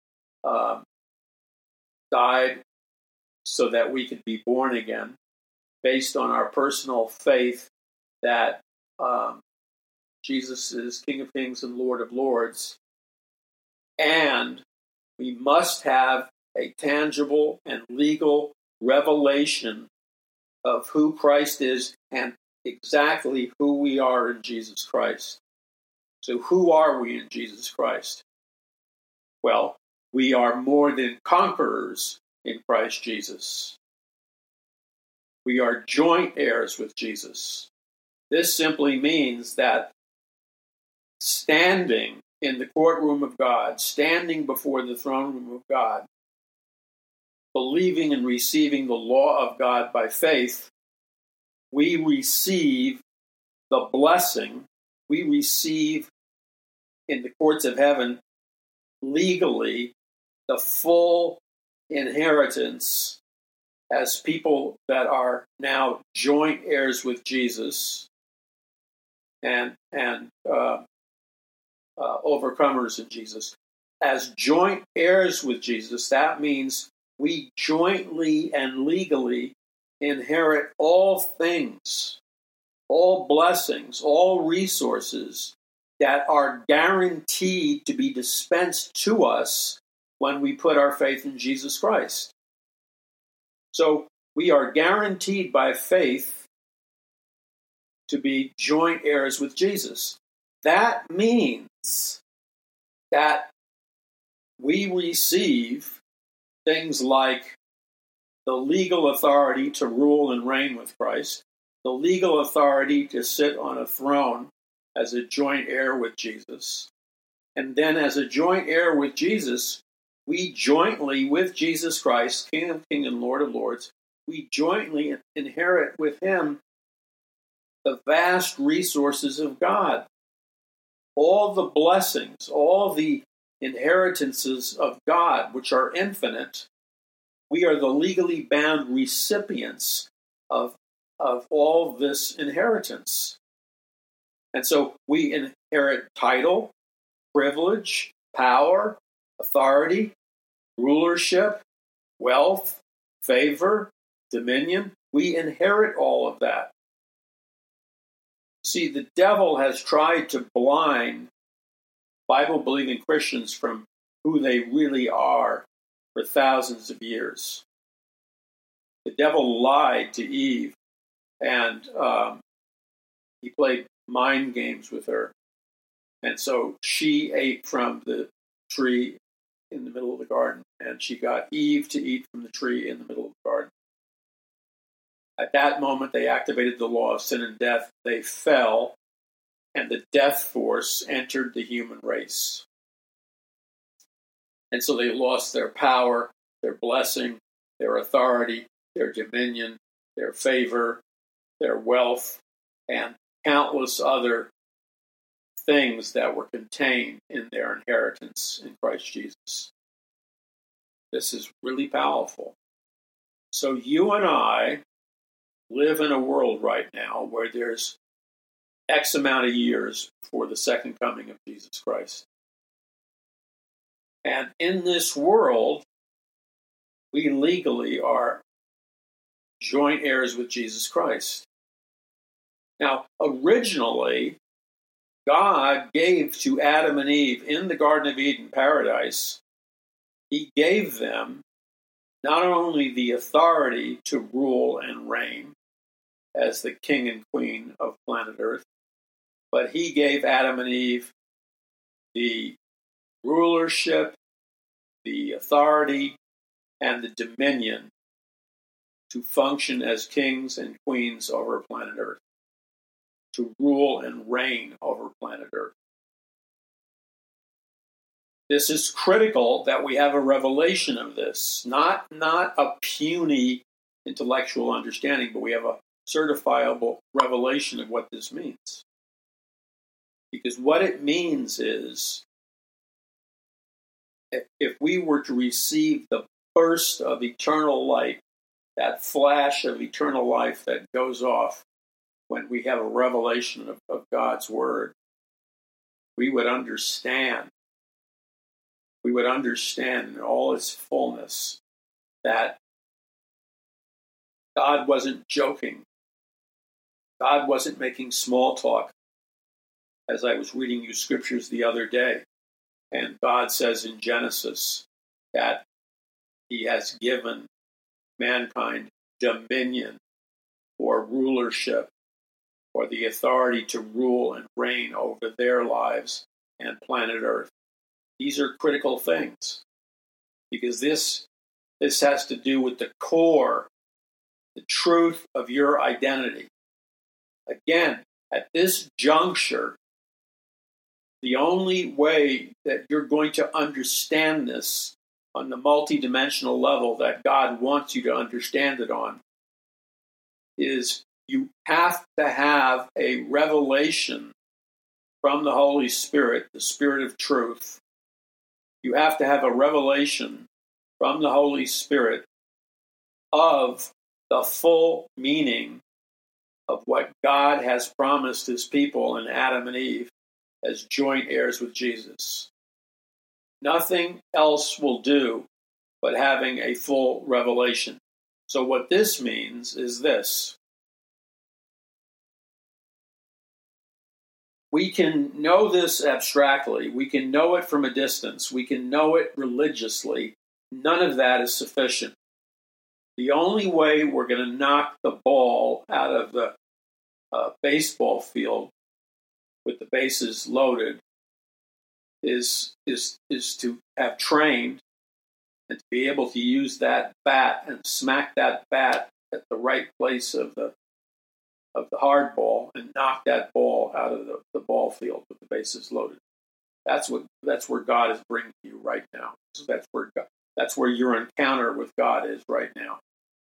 died so that we could be born again, based on our personal faith that Jesus is King of Kings and Lord of Lords. And we must have a tangible and legal revelation of who Christ is and exactly who we are in Jesus Christ. So who are we in Jesus Christ? Well, we are more than conquerors in Christ Jesus. We are joint heirs with Jesus. This simply means that standing in the courtroom of God, standing before the throne room of God, believing and receiving the law of God by faith, we receive the blessing, we receive in the courts of heaven legally the full inheritance as people that are now joint heirs with Jesus and overcomers in Jesus. As joint heirs with Jesus, that means we jointly and legally inherit all things, all blessings, all resources that are guaranteed to be dispensed to us when we put our faith in Jesus Christ. So we are guaranteed by faith to be joint heirs with Jesus. That means that we receive things like the legal authority to rule and reign with Christ, the legal authority to sit on a throne as a joint heir with Jesus. And then as a joint heir with Jesus, we jointly with Jesus Christ, King of Kings and Lord of Lords, we jointly inherit with him the vast resources of God. All the blessings, all the inheritances of God, which are infinite, we are the legally bound recipients of all this inheritance. And so we inherit title, privilege, power, authority, rulership, wealth, favor, dominion. We inherit all of that. See, the devil has tried to blind Bible-believing Christians from who they really are for thousands of years. The devil lied to Eve, and he played mind games with her. And so she ate from the tree in the middle of the garden, and she got Eve to eat from the tree in the middle of the garden. At that moment, they activated the law of sin and death. They fell, and the death force entered the human race. And so they lost their power, their blessing, their authority, their dominion, their favor, their wealth, and countless other things that were contained in their inheritance in Christ Jesus. This is really powerful. So you and I live in a world right now where there's X amount of years before the second coming of Jesus Christ. And in this world, we legally are joint heirs with Jesus Christ. Now, originally, God gave to Adam and Eve in the Garden of Eden paradise, he gave them not only the authority to rule and reign as the king and queen of planet Earth, but he gave Adam and Eve the rulership, the authority, and the dominion to function as kings and queens over planet Earth, to rule and reign over planet Earth. This is critical that we have a revelation of this, not a puny intellectual understanding, but we have a certifiable revelation of what this means. Because what it means is, if we were to receive the burst of eternal light, that flash of eternal life that goes off when we have a revelation of God's Word, we would understand. We would understand in all its fullness that God wasn't joking. God wasn't making small talk. As I was reading you scriptures the other day, and God says in Genesis that he has given mankind dominion or rulership or the authority to rule and reign over their lives and planet Earth. These are critical things because this has to do with the core, the truth of your identity. Again, at this juncture, the only way that you're going to understand this on the multidimensional level that God wants you to understand it on is you have to have a revelation from the Holy Spirit, the Spirit of truth. You have to have a revelation from the Holy Spirit of the full meaning of what God has promised his people in Adam and Eve as joint heirs with Jesus. Nothing else will do but having a full revelation. So what this means is this. We can know this abstractly. We can know it from a distance. We can know it religiously. None of that is sufficient. The only way we're going to knock the ball out of the baseball field with the bases loaded is to have trained and to be able to use that bat and smack that bat at the right place of the hard ball and knock that ball out of the ball field with the bases loaded. That's where God is bringing you right now. So that's where your encounter with God is right now.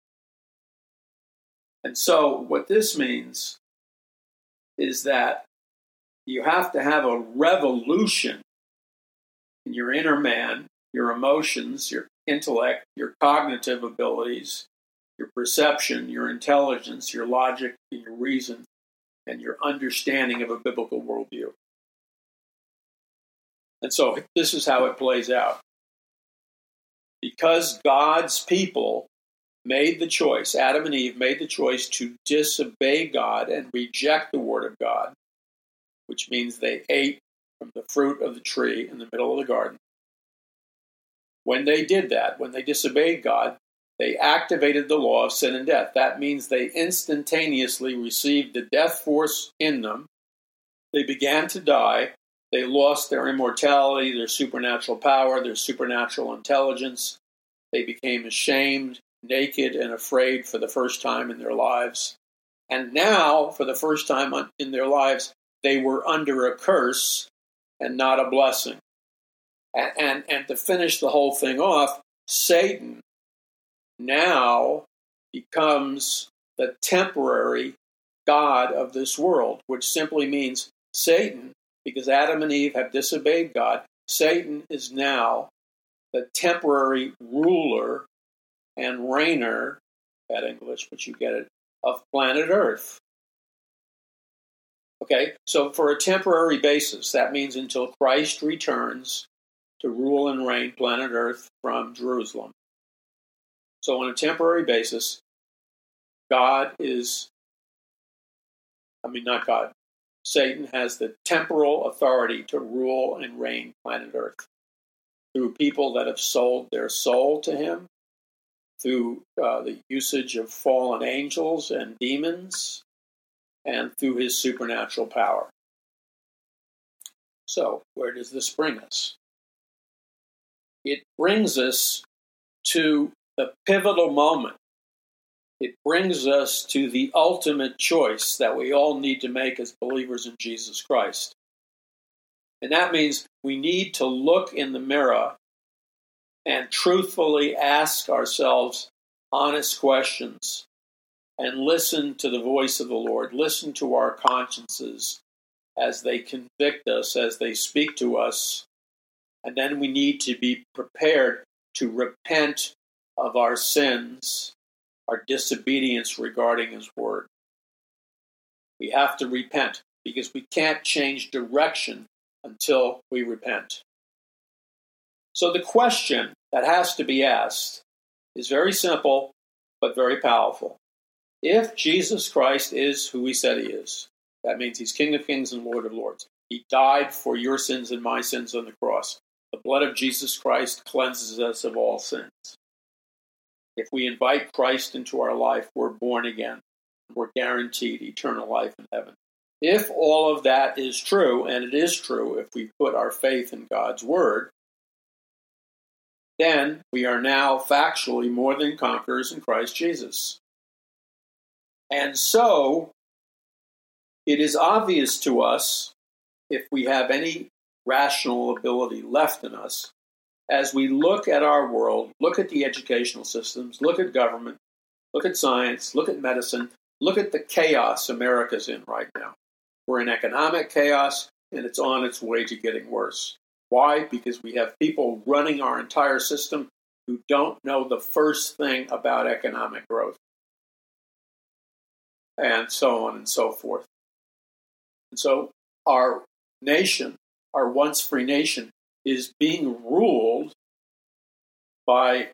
And so what this means is that you have to have a revolution in your inner man, your emotions, your intellect, your cognitive abilities, your perception, your intelligence, your logic, and your reason, and your understanding of a biblical worldview. And so this is how it plays out. Because God's people made the choice, Adam and Eve made the choice to disobey God and reject the Word of God, which means they ate from the fruit of the tree in the middle of the garden. When they did that, when they disobeyed God, they activated the law of sin and death. That means they instantaneously received the death force in them. They began to die. They lost their immortality, their supernatural power, their supernatural intelligence. They became ashamed, naked, and afraid for the first time in their lives. And now, for the first time in their lives, they were under a curse and not a blessing. And to finish the whole thing off, Satan now becomes the temporary god of this world, which simply means Satan, because Adam and Eve have disobeyed God, Satan is now the temporary ruler and reigner, bad English, but you get it, of planet Earth. Okay, so for a temporary basis, that means until Christ returns to rule and reign planet Earth from Jerusalem. So on a temporary basis, Satan has the temporal authority to rule and reign planet Earth through people that have sold their soul to him, through the usage of fallen angels and demons, and through his supernatural power. So, where does this bring us? It brings us to the pivotal moment. It brings us to the ultimate choice that we all need to make as believers in Jesus Christ. And that means we need to look in the mirror and truthfully ask ourselves honest questions and listen to the voice of the Lord. Listen to our consciences as they convict us, as they speak to us. And then we need to be prepared to repent of our sins, our disobedience regarding his word. We have to repent because we can't change direction until we repent. So the question that has to be asked is very simple but very powerful. If Jesus Christ is who he said he is, that means he's King of Kings and Lord of Lords. He died for your sins and my sins on the cross. The blood of Jesus Christ cleanses us of all sins. If we invite Christ into our life, we're born again. We're guaranteed eternal life in heaven. If all of that is true, and it is true if we put our faith in God's word, then we are now factually more than conquerors in Christ Jesus. And so, it is obvious to us, if we have any rational ability left in us, as we look at our world, look at the educational systems, look at government, look at science, look at medicine, look at the chaos America's in right now. We're in economic chaos, and it's on its way to getting worse. Why? Because we have people running our entire system who don't know the first thing about economic growth, and so on and so forth. And so our nation, our once free nation, is being ruled by,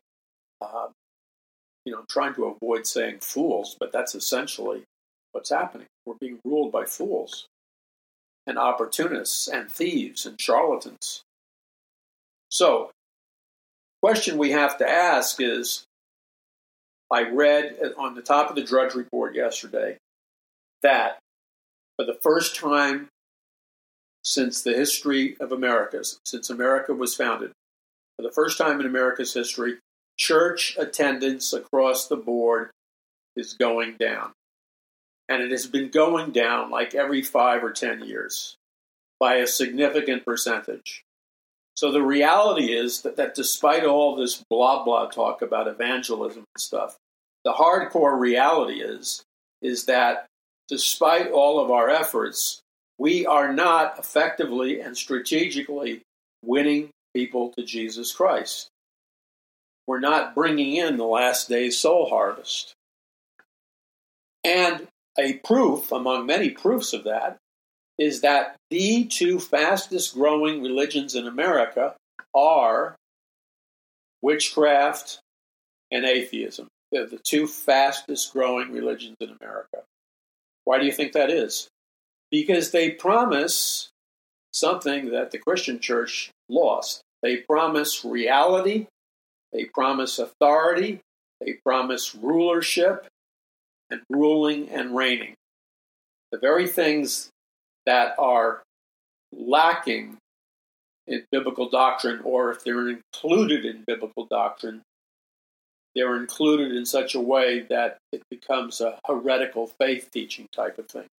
trying to avoid saying fools, but that's essentially what's happening. We're being ruled by fools and opportunists and thieves and charlatans. So, the question we have to ask is, I read on the top of the Drudge Report yesterday that for the first time since the history of America, since America was founded, for the first time in America's history, church attendance across the board is going down. And it has been going down like every 5 or 10 years by a significant percentage. So the reality is that despite all this blah blah talk about evangelism and stuff, the hardcore reality is that despite all of our efforts, we are not effectively and strategically winning people to Jesus Christ. We're not bringing in the last day's soul harvest. And a proof, among many proofs of that, is that the two fastest growing religions in America are witchcraft and atheism. They're the two fastest growing religions in America. Why do you think that is? Because they promise something that the Christian church lost. They promise reality, they promise authority, they promise rulership, and ruling and reigning. The very things that are lacking in biblical doctrine, or if they're included in biblical doctrine, they're included in such a way that it becomes a heretical faith teaching type of thing.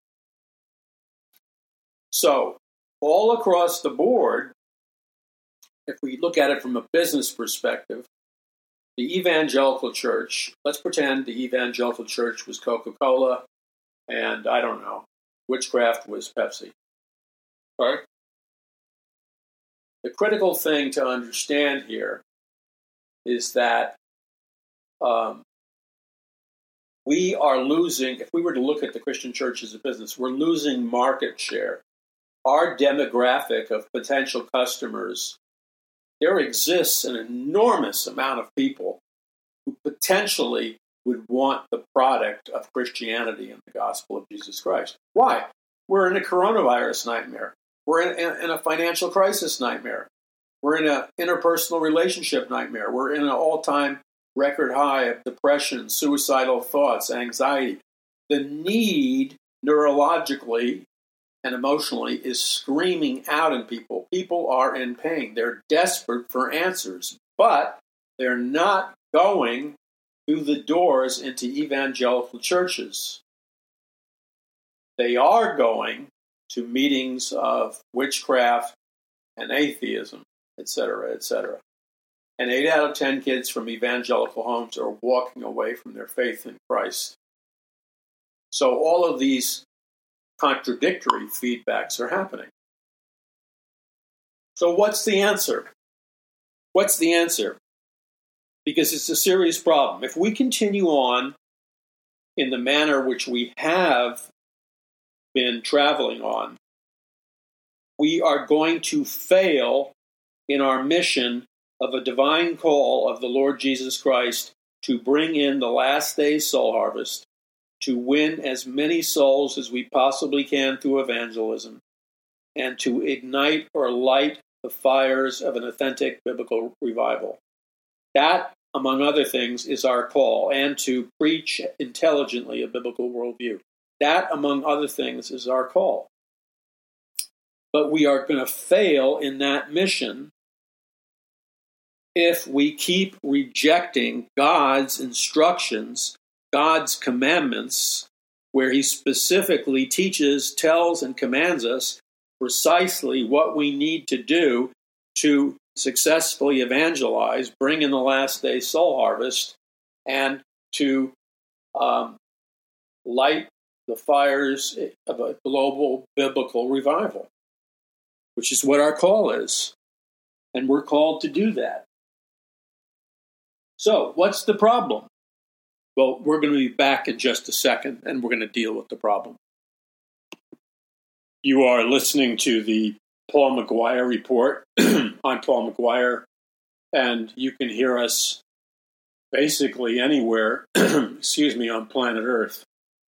So, all across the board, if we look at it from a business perspective, the evangelical church, let's pretend the evangelical church was Coca-Cola and, I don't know, witchcraft was Pepsi. All right? The critical thing to understand here is that we are losing, if we were to look at the Christian church as a business, we're losing market share. Our demographic of potential customers, there exists an enormous amount of people who potentially would want the product of Christianity and the gospel of Jesus Christ. Why? We're in a coronavirus nightmare. We're in a financial crisis nightmare. We're in an interpersonal relationship nightmare. We're in an all-time record high of depression, suicidal thoughts, anxiety. The need neurologically and emotionally is screaming out in people. People are in pain. They're desperate for answers, but they're not going through the doors into evangelical churches. They are going to meetings of witchcraft and atheism, etc., etc. And 8 out of 10 kids from evangelical homes are walking away from their faith in Christ. So all of these contradictory feedbacks are happening. So what's the answer? What's the answer? Because it's a serious problem. If we continue on in the manner which we have been traveling on, we are going to fail in our mission of a divine call of the Lord Jesus Christ to bring in the last day's soul harvest, to win as many souls as we possibly can through evangelism, and to ignite or light the fires of an authentic biblical revival. That, among other things, is our call, and to preach intelligently a biblical worldview. That, among other things, is our call. But we are going to fail in that mission if we keep rejecting God's instructions, God's commandments, where he specifically teaches, tells, and commands us precisely what we need to do to successfully evangelize, bring in the last day soul harvest, and to light the fires of a global biblical revival, which is what our call is. And we're called to do that. So, what's the problem? Well, we're going to be back in just a second, and we're going to deal with the problem. You are listening to the Paul McGuire Report. I'm Paul McGuire, and you can hear us basically anywhere, on planet Earth.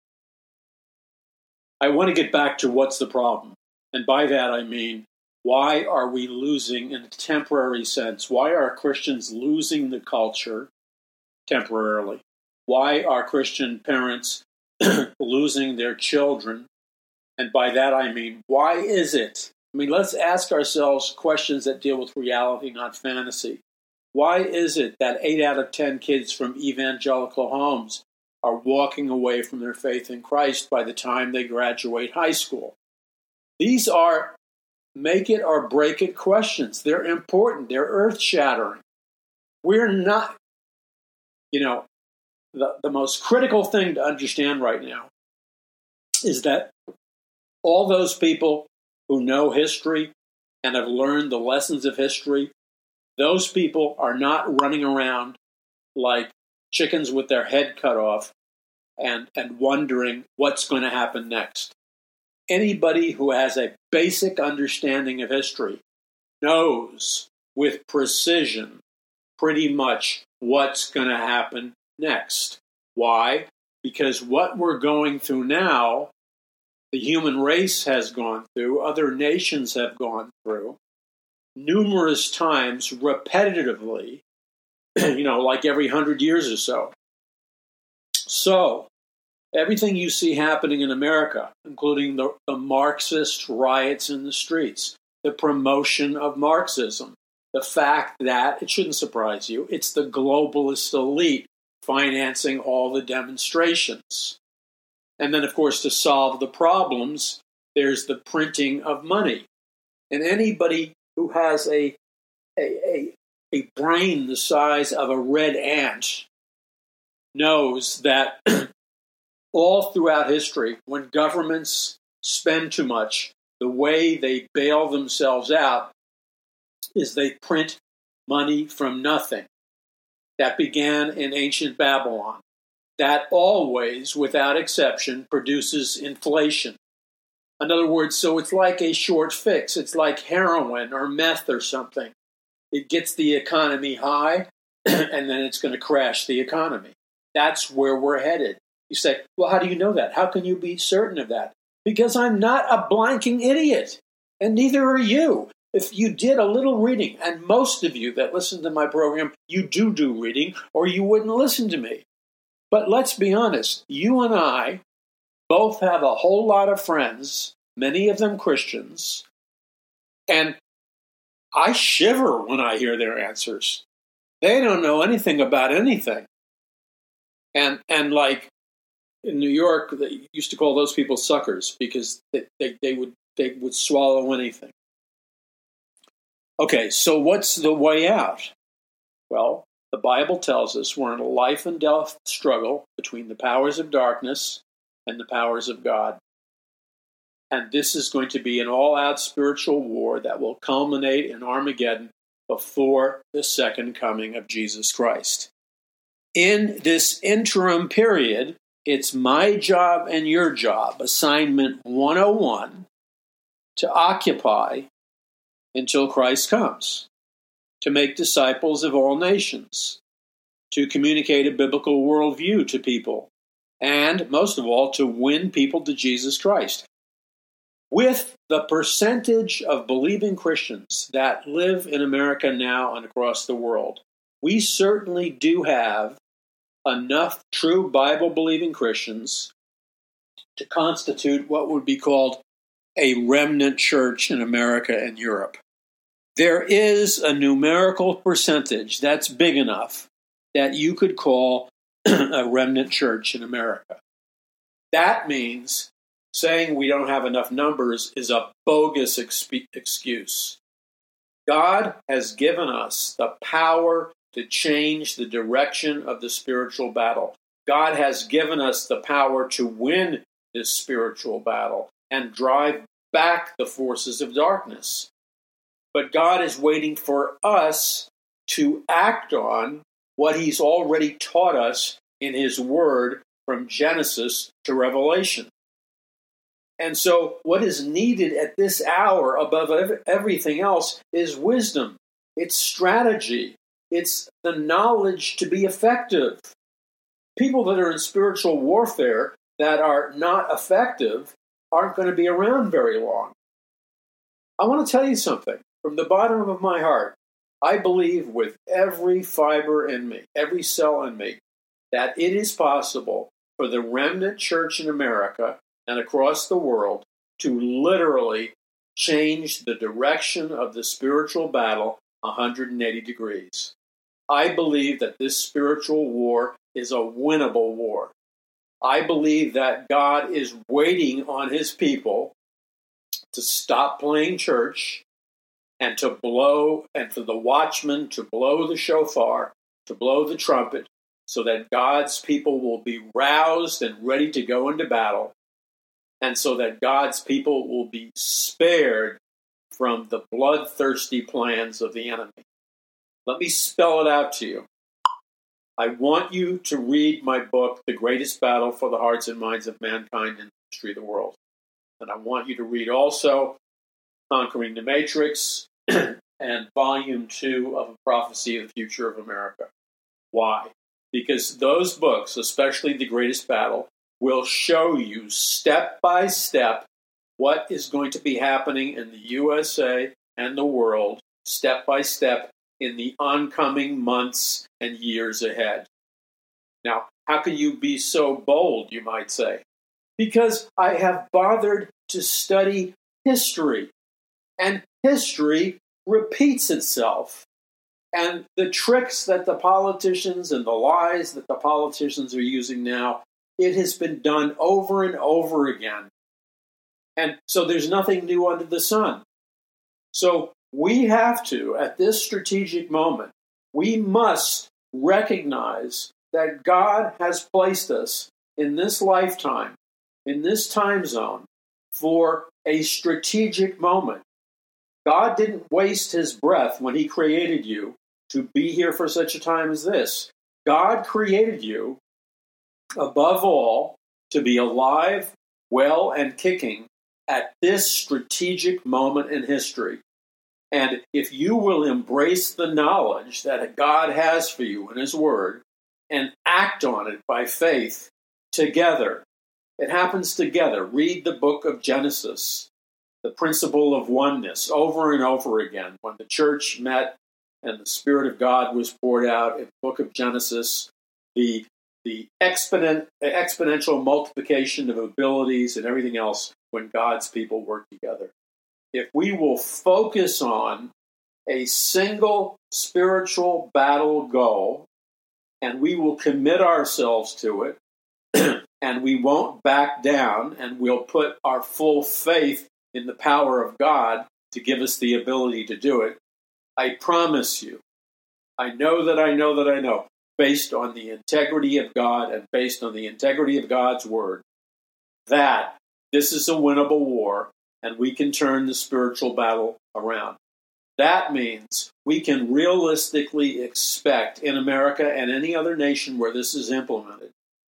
I want to get back to what's the problem. And by that I mean, why are we losing, in a temporary sense, why are Christians losing the culture temporarily? Why are Christian parents losing their children? And by that I mean, why is it? Let's ask ourselves questions that deal with reality, not fantasy. Why is it that 8 out of 10 kids from evangelical homes are walking away from their faith in Christ by the time they graduate high school? These are make it or break it questions. They're important. They're earth-shattering. We're not, the most critical thing to understand right now is that all those people who know history and have learned the lessons of history, those people are not running around like chickens with their head cut off and wondering what's going to happen next. Anybody who has a basic understanding of history knows with precision pretty much what's going to happen next. Why? Because what we're going through now, the human race has gone through, other nations have gone through, numerous times, repetitively, like every 100 years or so. So, everything you see happening in America, including the Marxist riots in the streets, the promotion of Marxism, the fact that, it shouldn't surprise you, it's the globalist elite financing all the demonstrations. And then, of course, to solve the problems, there's the printing of money. And anybody who has a brain the size of a red ant knows that all throughout history, when governments spend too much, the way they bail themselves out is they print money from nothing. That began in ancient Babylon. that always, without exception, produces inflation. In other words, so it's like a short fix. It's like heroin or meth or something. It gets the economy high, and then it's going to crash the economy. That's where we're headed. You say, well, how do you know that? How can you be certain of that? Because I'm not a blanking idiot, and neither are you. If you did a little reading, and most of you that listen to my program, you do reading, or you wouldn't listen to me. But let's be honest, you and I both have a whole lot of friends, many of them Christians, and I shiver when I hear their answers. They don't know anything about anything. And like in New York, they used to call those people suckers because they would swallow anything. Okay, so what's the way out? Well, the Bible tells us we're in a life and death struggle between the powers of darkness and the powers of God. And this is going to be an all-out spiritual war that will culminate in Armageddon before the second coming of Jesus Christ. In this interim period, it's my job and your job, assignment 101, to occupy until Christ comes, to make disciples of all nations, to communicate a biblical worldview to people, and most of all, to win people to Jesus Christ. With the percentage of believing Christians that live in America now and across the world, we certainly do have enough true Bible-believing Christians to constitute what would be called a remnant church in America and Europe. There is a numerical percentage that's big enough that you could call a remnant church in America. That means saying we don't have enough numbers is a bogus excuse. God has given us the power to change the direction of the spiritual battle. God has given us the power to win this spiritual battle and drive back the forces of darkness. But God is waiting for us to act on what He's already taught us in His Word from Genesis to Revelation. And so what is needed at this hour above everything else is wisdom. It's strategy. It's the knowledge to be effective. People that are in spiritual warfare that are not effective aren't going to be around very long. I want to tell you something. From the bottom of my heart, I believe with every fiber in me, every cell in me, that it is possible for the remnant church in America and across the world to literally change the direction of the spiritual battle 180 degrees. I believe that this spiritual war is a winnable war. I believe that God is waiting on His people to stop playing church and to blow, and for the watchman to blow the shofar, to blow the trumpet, so that God's people will be roused and ready to go into battle, and so that God's people will be spared from the bloodthirsty plans of the enemy. Let me spell it out to you. I want you to read my book, The Greatest Battle for the Hearts and Minds of Mankind in the History of the World. And I want you to read also Conquering the Matrix and Volume 2 of A Prophecy of the Future of America. Why? Because those books, especially The Greatest Battle, will show you step by step what is going to be happening in the USA and the world, step by step, in the oncoming months and years ahead. Now, how can you be so bold, you might say? Because I have bothered to study history, and history repeats itself. And the tricks that the politicians and the lies that the politicians are using now, it has been done over and over again. And so there's nothing new under the sun. So we have to, at this strategic moment, we must recognize that God has placed us in this lifetime, in this time zone, for a strategic moment. God didn't waste His breath when He created you to be here for such a time as this. God created you Above all, to be alive, well, and kicking at this strategic moment in history. And if you will embrace the knowledge that God has for you in His Word and act on it by faith together, it happens together. Read the book of Genesis, the principle of oneness, over and over again. When the church met and the Spirit of God was poured out in the book of Genesis, the exponential multiplication of abilities and everything else when God's people work together. If we will focus on a single spiritual battle goal, and we will commit ourselves to it, and we won't back down, and we'll put our full faith in the power of God to give us the ability to do it, I promise you, I know, based on the integrity of God and based on the integrity of God's Word, that this is a winnable war, and we can turn the spiritual battle around. That means we can realistically expect in America and any other nation where this is implemented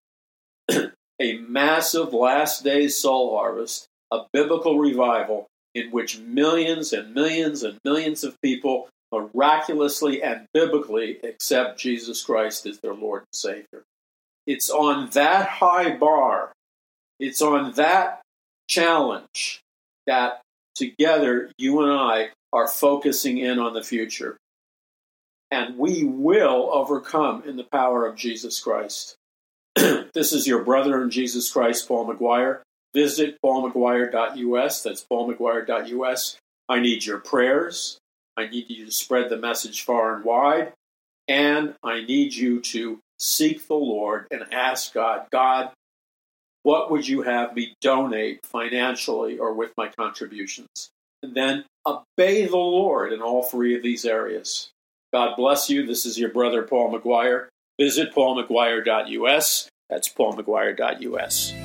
a massive last days soul harvest, a biblical revival in which millions and millions and millions of people miraculously and biblically accept Jesus Christ as their Lord and Savior. It's on that high bar, it's on that challenge that together you and I are focusing in on the future. And we will overcome in the power of Jesus Christ. This is your brother in Jesus Christ, Paul McGuire. Visit paulmcguire.us. That's paulmcguire.us. I need your prayers. I need you to spread the message far and wide. And I need you to seek the Lord and ask God, God, what would you have me donate financially or with my contributions? And then obey the Lord in all three of these areas. God bless you. This is your brother, Paul McGuire. Visit paulmcguire.us. That's paulmcguire.us.